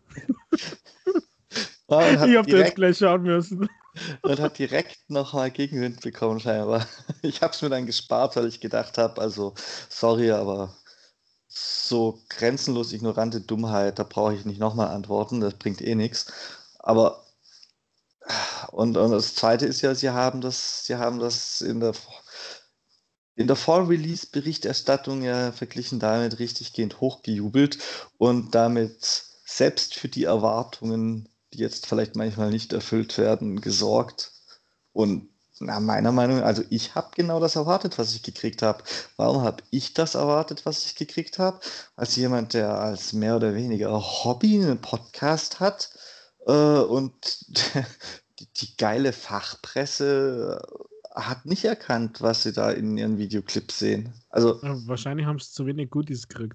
Ja, Ich hab da jetzt gleich schauen müssen. Und hat direkt nochmal Gegenwind bekommen, scheinbar. Ich habe es mir dann gespart, weil ich gedacht habe, also sorry, aber so grenzenlos ignorante Dummheit, da brauche ich nicht nochmal antworten, das bringt eh nichts. Aber und das Zweite ist ja, sie haben das in der Vor-Release-Berichterstattung ja verglichen damit richtiggehend hochgejubelt und damit selbst für die Erwartungen, die jetzt vielleicht manchmal nicht erfüllt werden, gesorgt. Und nach meiner Meinung, also ich habe genau das erwartet, was ich gekriegt habe. Warum habe ich das erwartet, was ich gekriegt habe? Als jemand, der als mehr oder weniger Hobby einen Podcast hat und die geile Fachpresse hat nicht erkannt, was sie da in ihren Videoclips sehen. Also, Ja, wahrscheinlich haben sie zu wenig Goodies gekriegt.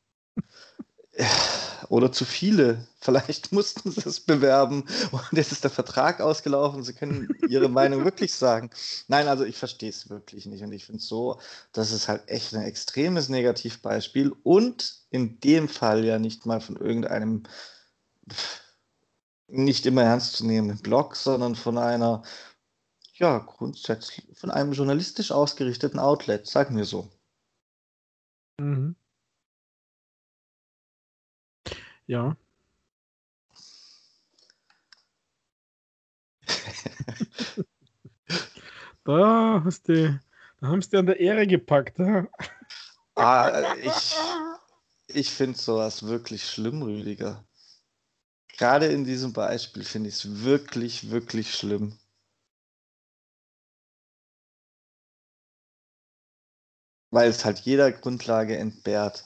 oder zu viele. Vielleicht mussten sie es bewerben und jetzt ist der Vertrag ausgelaufen. Sie können ihre Meinung wirklich sagen. Nein, also ich verstehe es wirklich nicht und ich finde es so, das ist halt echt ein extremes Negativbeispiel und in dem Fall ja nicht mal von irgendeinem nicht immer ernst zu nehmenden Blog, sondern von einer, ja, grundsätzlich von einem journalistisch ausgerichteten Outlet, sagen wir so. Mhm. Ja. Da haben sie dir an der Ehre gepackt. Ja? Ah, ich finde sowas wirklich schlimm, Rüdiger. Gerade in diesem Beispiel finde ich es wirklich, wirklich schlimm. Weil es halt jeder Grundlage entbehrt.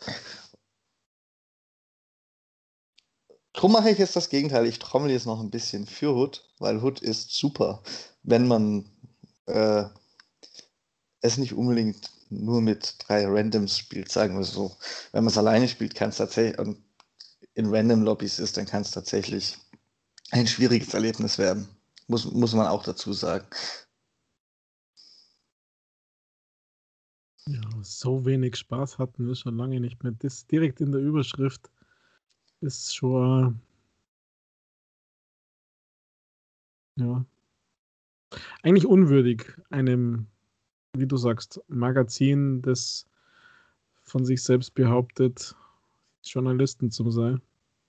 Drum mache ich jetzt das Gegenteil. Ich trommel jetzt noch ein bisschen für Hood, weil Hood ist super, wenn man äh, es nicht unbedingt nur mit 3 Randoms spielt, sagen wir so. Wenn man es alleine spielt, kann es tatsächlich und in Random Lobbys ist, dann kann es tatsächlich ein schwieriges Erlebnis werden. Muss man auch dazu sagen. Ja, so wenig Spaß hatten wir schon lange nicht mehr. Das direkt in der Überschrift ist schon, ja, eigentlich unwürdig einem, wie du sagst, Magazin, das von sich selbst behauptet, Journalisten zu sein.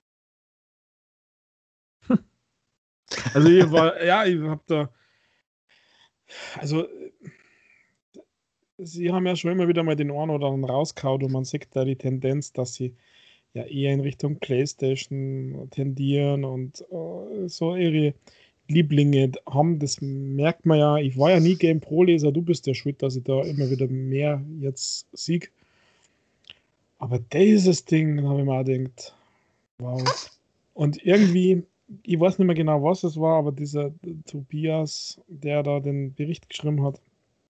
Also ich habe da, also sie haben ja schon immer wieder mal den einen oder anderen rausgehauen und man sieht da die Tendenz, dass sie ja eher in Richtung PlayStation tendieren und so ihre Lieblinge haben. Das merkt man ja. Ich war ja nie Game Pro-Leser, du bist ja schuld, dass ich da immer wieder mehr jetzt sieg. Aber dieses Ding, da habe ich mir auch gedacht, wow. Und irgendwie, ich weiß nicht mehr genau, was es war, aber dieser Tobias, der da den Bericht geschrieben hat,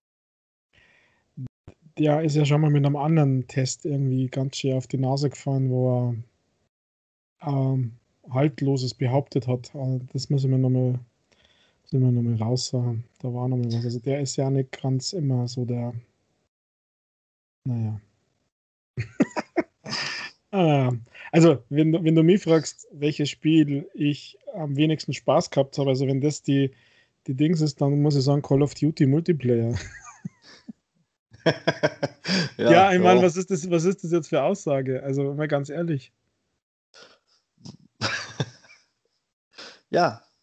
der ist ja schon mal mit einem anderen Test irgendwie ganz schön auf die Nase gefallen, wo er Haltloses behauptet hat. Das müssen wir nochmal raussagen. Da war nochmal was. Also der ist ja nicht ganz immer so der, naja. Also, wenn du mich fragst, welches Spiel ich am wenigsten Spaß gehabt habe, also wenn das die Dings ist, dann muss ich sagen Call of Duty Multiplayer. Ja, ich meine, ja. was ist das jetzt für Aussage? Also mal ganz ehrlich. Ja,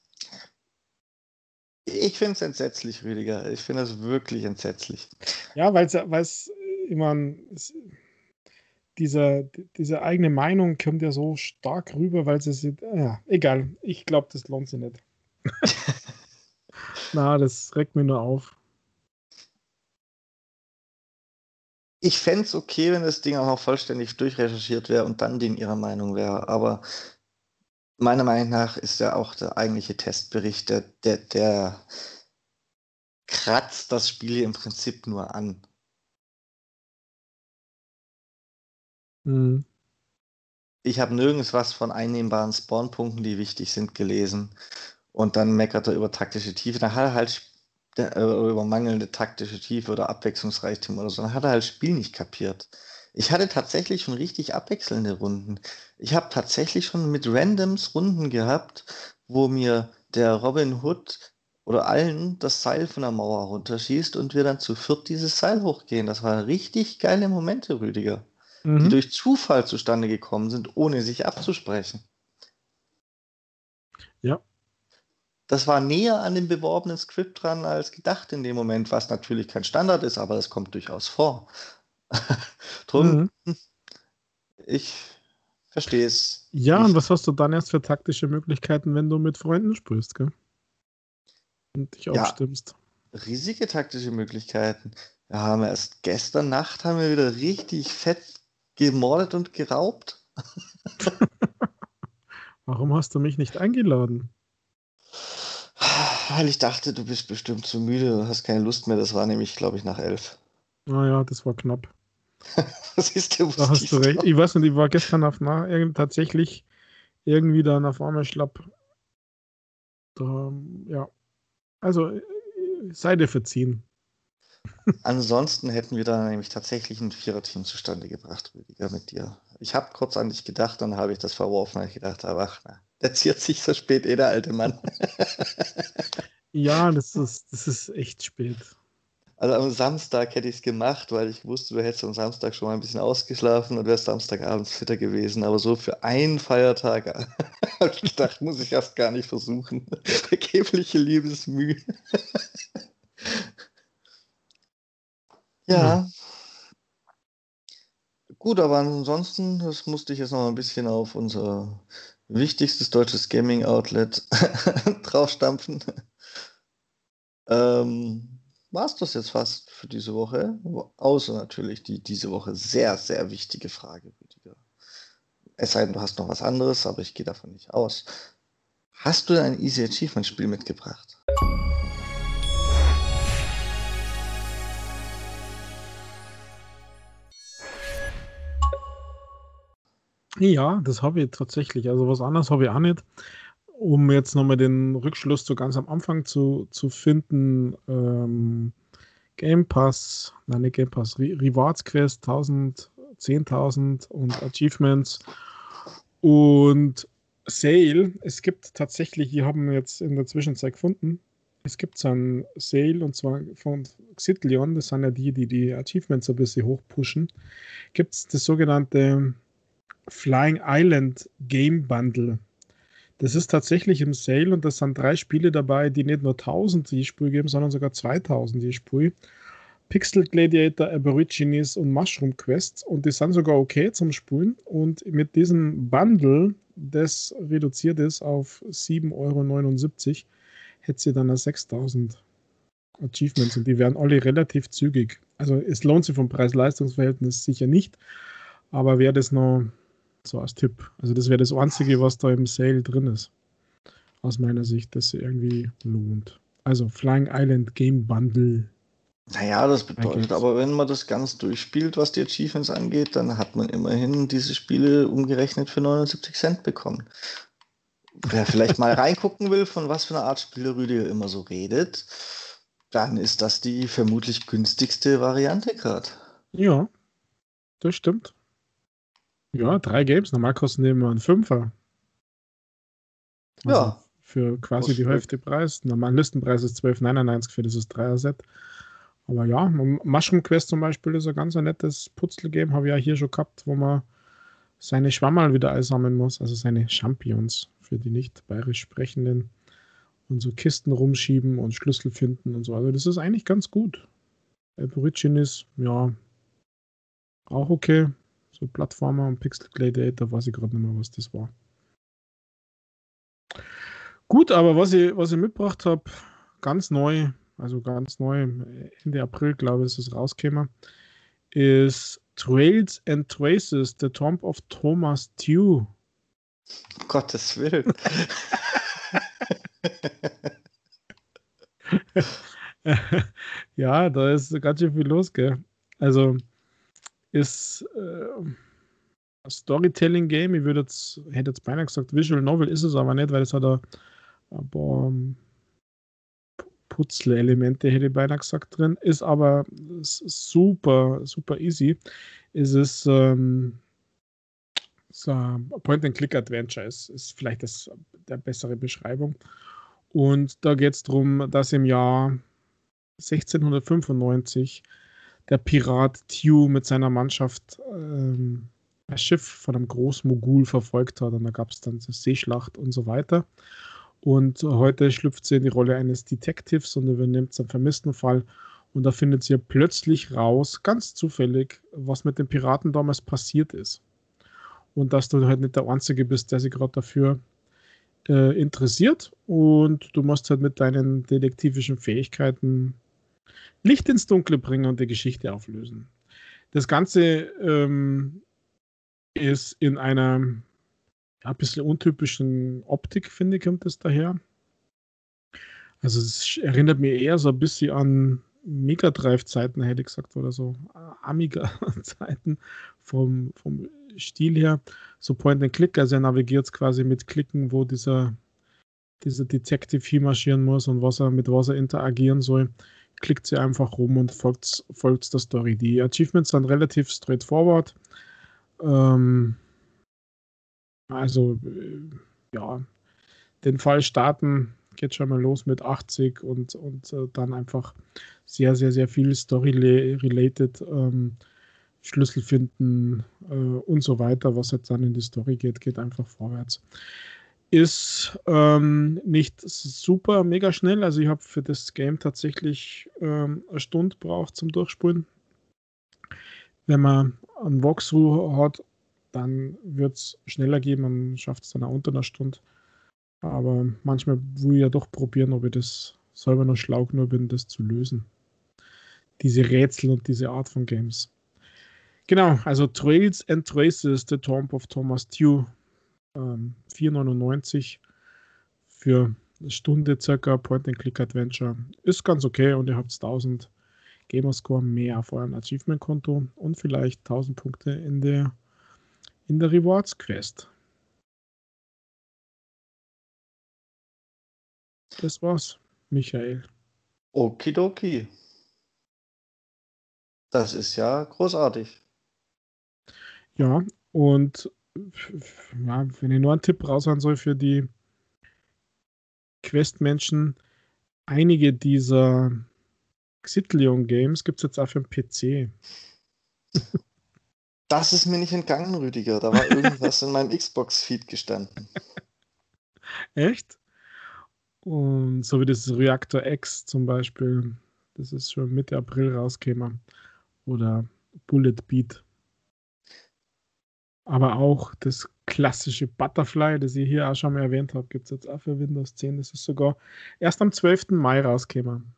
ich finde es entsetzlich, Rüdiger. Ich finde es wirklich entsetzlich. Ja, ich meine, diese eigene Meinung kommt ja so stark rüber, weil ja, egal. Ich glaube, das lohnt sich nicht. Na, das regt mich nur auf. Ich fände es okay, wenn das Ding auch noch vollständig durchrecherchiert wäre und dann die in ihrer Meinung wäre. Aber meiner Meinung nach ist ja auch der eigentliche Testbericht, der kratzt das Spiel hier im Prinzip nur an. Mhm. Ich habe nirgends was von einnehmbaren Spawnpunkten, die wichtig sind, gelesen. Und dann meckert er über taktische Tiefe. Dann hat er halt über mangelnde taktische Tiefe oder Abwechslungsreichtum oder so. Dann hat er halt das Spiel nicht kapiert. Ich hatte tatsächlich schon richtig abwechselnde Runden. Ich habe tatsächlich schon mit Randoms Runden gehabt, wo mir der Robin Hood oder allen das Seil von der Mauer runterschießt und wir dann zu viert dieses Seil hochgehen. Das waren richtig geile Momente, Rüdiger, die Mhm. durch Zufall zustande gekommen sind, ohne sich abzusprechen. Ja. Das war näher an dem beworbenen Skript dran als gedacht in dem Moment, was natürlich kein Standard ist, aber es kommt durchaus vor. Drum, Mhm. ich verstehe es Ja, und was nicht. hast du dann erst für taktische Möglichkeiten, wenn du mit Freunden sprichst, gell? Und dich Ja, abstimmst? riesige taktische Möglichkeiten. Wir haben erst gestern Nacht haben wir wieder richtig fett gemordet und geraubt. Warum hast du mich nicht eingeladen? Weil ich dachte, du bist bestimmt zu müde und hast keine Lust mehr. Das war nämlich, glaube ich, nach 11. Naja, das war knapp. Siehst du, Da wusste hast du ich recht. doch. Ich weiß nicht, ich war gestern tatsächlich irgendwie dann auf einmal schlapp. Da, ja, also sei dir verziehen. Ansonsten hätten wir da nämlich tatsächlich ein Viererteam zustande gebracht, Rüdiger, mit dir. Ich habe kurz an dich gedacht, dann habe ich das verworfen, weil ich gedacht habe, ach, na, der ziert sich so spät der alte Mann. Ja, das ist echt spät. Also am Samstag hätte ich es gemacht, weil ich wusste, du hättest am Samstag schon mal ein bisschen ausgeschlafen und wärst Samstagabends fitter gewesen. Aber so für einen Feiertag habe ich gedacht, muss ich erst gar nicht versuchen. Vergebliche Liebesmüh. Ja. Ja, gut, aber ansonsten, das musste ich jetzt noch ein bisschen auf unser wichtigstes deutsches Gaming-Outlet draufstampfen. War es das jetzt fast für diese Woche? Außer natürlich die diese Woche sehr, sehr wichtige Frage, Rüdiger. Es sei denn, du hast noch was anderes, aber ich gehe davon nicht aus. Hast du ein Easy Achievement Spiel mitgebracht? Ja, das habe ich tatsächlich. Also was anderes habe ich auch nicht. Um jetzt nochmal den Rückschluss zu ganz am Anfang zu finden, Game Pass, nein, nicht Game Pass, Rewards Quest 1000, 10.000 und Achievements und Sale. Es gibt tatsächlich, die haben jetzt in der Zwischenzeit gefunden, es gibt so einen Sale und zwar von Xitllion, das sind ja die Achievements ein bisschen hochpushen, gibt es das sogenannte Flying Island Game Bundle. Das ist tatsächlich im Sale und das sind 3 Spiele dabei, die nicht nur 1000 die Spiel geben, sondern sogar 2000 die Spiel. Pixel Gladiator, Aborigines und Mushroom Quest und die sind sogar okay zum Spielen und mit diesem Bundle, das reduziert ist auf 7,79 Euro, hätte sie dann 6000 Achievements und die wären alle relativ zügig. Also es lohnt sich vom Preis-Leistungs-Verhältnis sicher nicht, aber wäre das noch so als Tipp. Also das wäre das Einzige, was da im Sale drin ist. Aus meiner Sicht, das sich irgendwie lohnt. Also Flying Island Game Bundle. Naja, das 3 bedeutet Games. aber, wenn man das ganz durchspielt, was die Achievements angeht, dann hat man immerhin diese Spiele umgerechnet für 79 Cent bekommen. Wer vielleicht mal reingucken will, von was für einer Art Spiele Rüdiger immer so redet, dann ist das die vermutlich günstigste Variante gerade. Ja, das stimmt. Ja, 3 Games. Normal kosten die immer einen Fünfer. Also Ja, für quasi die kostet. Hälfte Preis. Normal Listenpreis ist 12,99 für dieses Dreier-Set. Aber ja, Mushroom Quest zum Beispiel ist ein ganz nettes Putzel-Game, habe ich ja hier schon gehabt, wo man seine Schwammerl wieder einsammeln muss, also seine Champions für die nicht bayerisch Sprechenden und so Kisten rumschieben und Schlüssel finden und so. Also das ist eigentlich ganz gut. Aborigines, ja, auch okay. So Plattformer und Pixel Gladiator, weiß ich gerade nicht mehr, was das war. Gut, aber was ich mitgebracht habe, ganz neu, Ende April, glaube ich, ist es rausgekommen, ist Trails and Traces, The Tomb of Thomas Tew. Gottes Willen. Ja, da ist ganz schön viel los, gell? Also ist ein Storytelling-Game, hätte jetzt beinahe gesagt, Visual Novel ist es aber nicht, weil es hat ein paar Putzle-Elemente, hätte ich beinahe gesagt, drin. Ist aber super, super easy. Es ist so ein Point-and-Click-Adventure, ist vielleicht der bessere Beschreibung. Und da geht es darum, dass im Jahr 1695 der Pirat Tew mit seiner Mannschaft ein Schiff von einem Großmogul verfolgt hat. Und da gab es dann eine Seeschlacht und so weiter. Und heute schlüpft sie in die Rolle eines Detectives und übernimmt einen vermissten Fall. Und da findet sie plötzlich raus, ganz zufällig, was mit den Piraten damals passiert ist. Und dass du halt nicht der Einzige bist, der sich gerade dafür interessiert. Und du musst halt mit deinen detektivischen Fähigkeiten Licht ins Dunkle bringen und die Geschichte auflösen. Das Ganze ist in einer ein bisschen untypischen Optik, finde ich, kommt es daher. Also es erinnert mich eher so ein bisschen an Mega Drive-Zeiten, hätte ich gesagt, oder so Amiga-Zeiten vom Stil her. So Point-and-Click, also er navigiert quasi mit Klicken, wo dieser Detective hier marschieren muss und mit was er interagieren soll. Klickt sie einfach rum und folgt der Story. Die Achievements sind relativ straightforward. Also, ja, den Fall starten geht schon mal los mit 80 und dann einfach sehr, sehr, sehr viel Story-related Schlüssel finden und so weiter, was jetzt dann in die Story geht einfach vorwärts. Ist nicht super mega schnell, also ich habe für das Game tatsächlich eine Stunde braucht zum Durchspulen. Wenn man einen Walkthrough hat, dann wird es schneller gehen, man schafft es dann auch unter einer Stunde. Aber manchmal will ich ja doch probieren, ob ich das selber noch schlau genug bin, das zu lösen. Diese Rätsel und diese Art von Games. Genau, also Trails and Traces, The Tomb of Thomas Tew, 4,99 für eine Stunde circa Point-and-Click-Adventure. Ist ganz okay und ihr habt 1000 Gamerscore mehr auf eurem Achievement-Konto und vielleicht 1000 Punkte in der Rewards-Quest. Das war's, Michael. Okidoki. Das ist ja großartig. Ja, und ja, wenn ich nur einen Tipp raushauen soll für die Quest-Menschen, einige dieser Xitllion-Games gibt es jetzt auch für den PC. Das ist mir nicht entgangen, Rüdiger. Da war irgendwas in meinem Xbox-Feed gestanden. Echt? Und so wie das Reactor X zum Beispiel, das ist schon Mitte April rausgekommen. Oder Bullet Beat. Aber auch das klassische Butterfly, das ich hier auch schon mal erwähnt habe, gibt es jetzt auch für Windows 10. Das ist sogar erst am 12. Mai rausgekommen.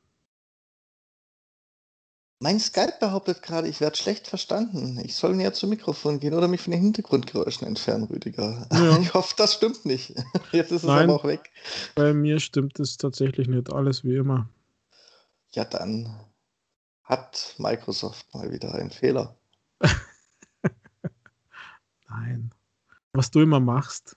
Mein Skype behauptet gerade, ich werde schlecht verstanden. Ich soll näher zum Mikrofon gehen oder mich von den Hintergrundgeräuschen entfernen, Rüdiger. Ja. Ich hoffe, das stimmt nicht. Jetzt ist es Nein, aber auch weg. bei mir stimmt es tatsächlich nicht. Alles wie immer. Ja, dann hat Microsoft mal wieder einen Fehler. Nein. Was du immer machst.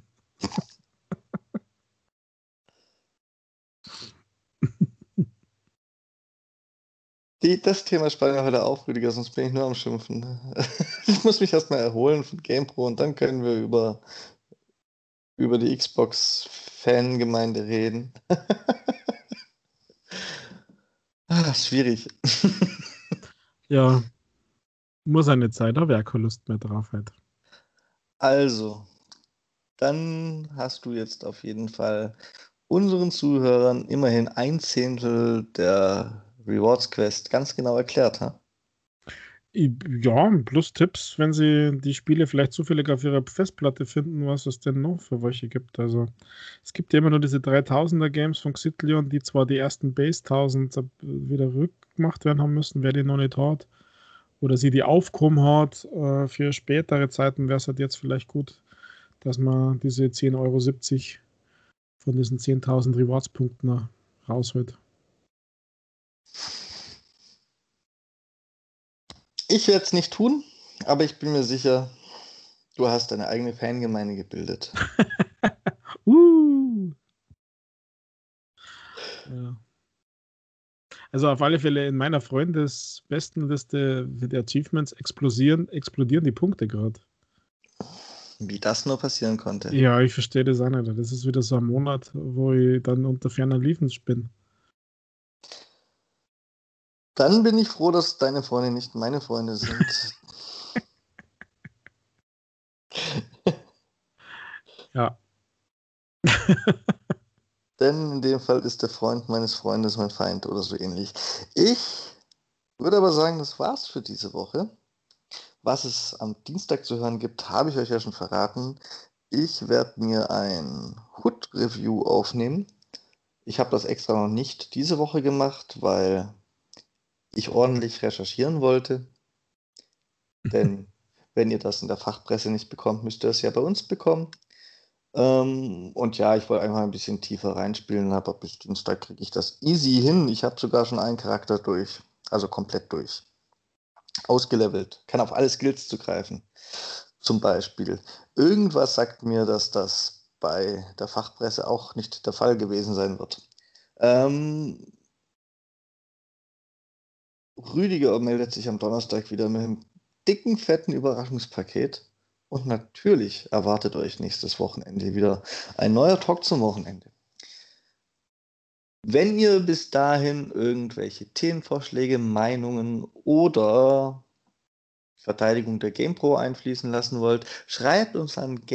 Das Thema sparen wir heute auf, Rüdiger, sonst bin ich nur am Schimpfen. Ich muss mich erstmal erholen von GamePro und dann können wir über die Xbox-Fangemeinde reden. Schwierig. Ja, muss eine Zeit, aber keine Lust mehr drauf halt. Also, dann hast du jetzt auf jeden Fall unseren Zuhörern immerhin 1/10 der Rewards Quest ganz genau erklärt, ha? Ja, plus Tipps, wenn Sie die Spiele vielleicht zufällig auf Ihrer Festplatte finden, was es denn noch für welche gibt. Also, es gibt ja immer nur diese 3000er Games von Xitllion, die zwar die ersten Base 1000 wieder rückgemacht werden haben müssen, wer die noch nicht hat. Oder sie die aufgehoben hat, für spätere Zeiten wäre es halt jetzt vielleicht gut, dass man diese 10,70 € von diesen 10.000 Rewards-Punkten rausholt. Ich werde es nicht tun, aber ich bin mir sicher, du hast deine eigene Fangemeinde gebildet. Ja. Also auf alle Fälle in meiner Freundesbestenliste mit Achievements explodieren die Punkte gerade. Wie das nur passieren konnte. Ja, ich verstehe das auch nicht. Das ist wieder so ein Monat, wo ich dann unter ferner Liefen bin. Dann bin ich froh, dass deine Freunde nicht meine Freunde sind. Ja. Denn in dem Fall ist der Freund meines Freundes mein Feind oder so ähnlich. Ich würde aber sagen, das war's für diese Woche. Was es am Dienstag zu hören gibt, habe ich euch ja schon verraten. Ich werde mir ein Hood-Review aufnehmen. Ich habe das extra noch nicht diese Woche gemacht, weil ich ordentlich recherchieren wollte. Denn wenn ihr das in der Fachpresse nicht bekommt, müsst ihr es ja bei uns bekommen. Und ja, ich wollte einfach ein bisschen tiefer reinspielen, aber bis Dienstag kriege ich das easy hin. Ich habe sogar schon einen Charakter durch, also komplett durch. Ausgelevelt, kann auf alle Skills zugreifen. Zum Beispiel. Irgendwas sagt mir, dass das bei der Fachpresse auch nicht der Fall gewesen sein wird. Rüdiger meldet sich am Donnerstag wieder mit einem dicken, fetten Überraschungspaket. Und natürlich erwartet euch nächstes Wochenende wieder ein neuer Talk zum Wochenende. Wenn ihr bis dahin irgendwelche Themenvorschläge, Meinungen oder Verteidigung der GamePro einfließen lassen wollt, schreibt uns an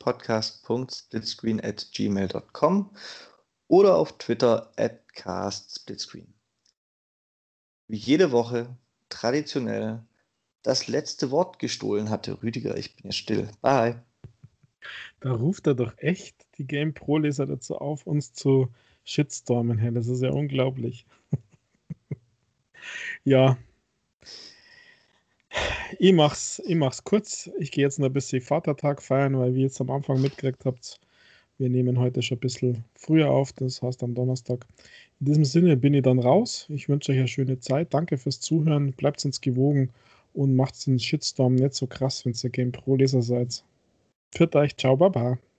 gamingpodcast.splitscreen@gmail.com oder auf Twitter @castsplitscreen. Wie jede Woche traditionell das letzte Wort gestohlen hatte Rüdiger. Ich bin jetzt still. Bye. Da ruft er doch echt die Game Pro-Leser dazu auf, uns zu shitstormen. Hey, das ist ja unglaublich. Ja, ich mach's kurz. Ich gehe jetzt noch ein bisschen Vatertag feiern, weil wie ihr jetzt am Anfang mitgekriegt habt, wir nehmen heute schon ein bisschen früher auf, das heißt am Donnerstag. In diesem Sinne bin ich dann raus. Ich wünsche euch eine schöne Zeit. Danke fürs Zuhören. Bleibt uns gewogen und macht den Shitstorm nicht so krass, wenn ihr Game Pro-Leser seid. Pfiat euch, ciao, baba.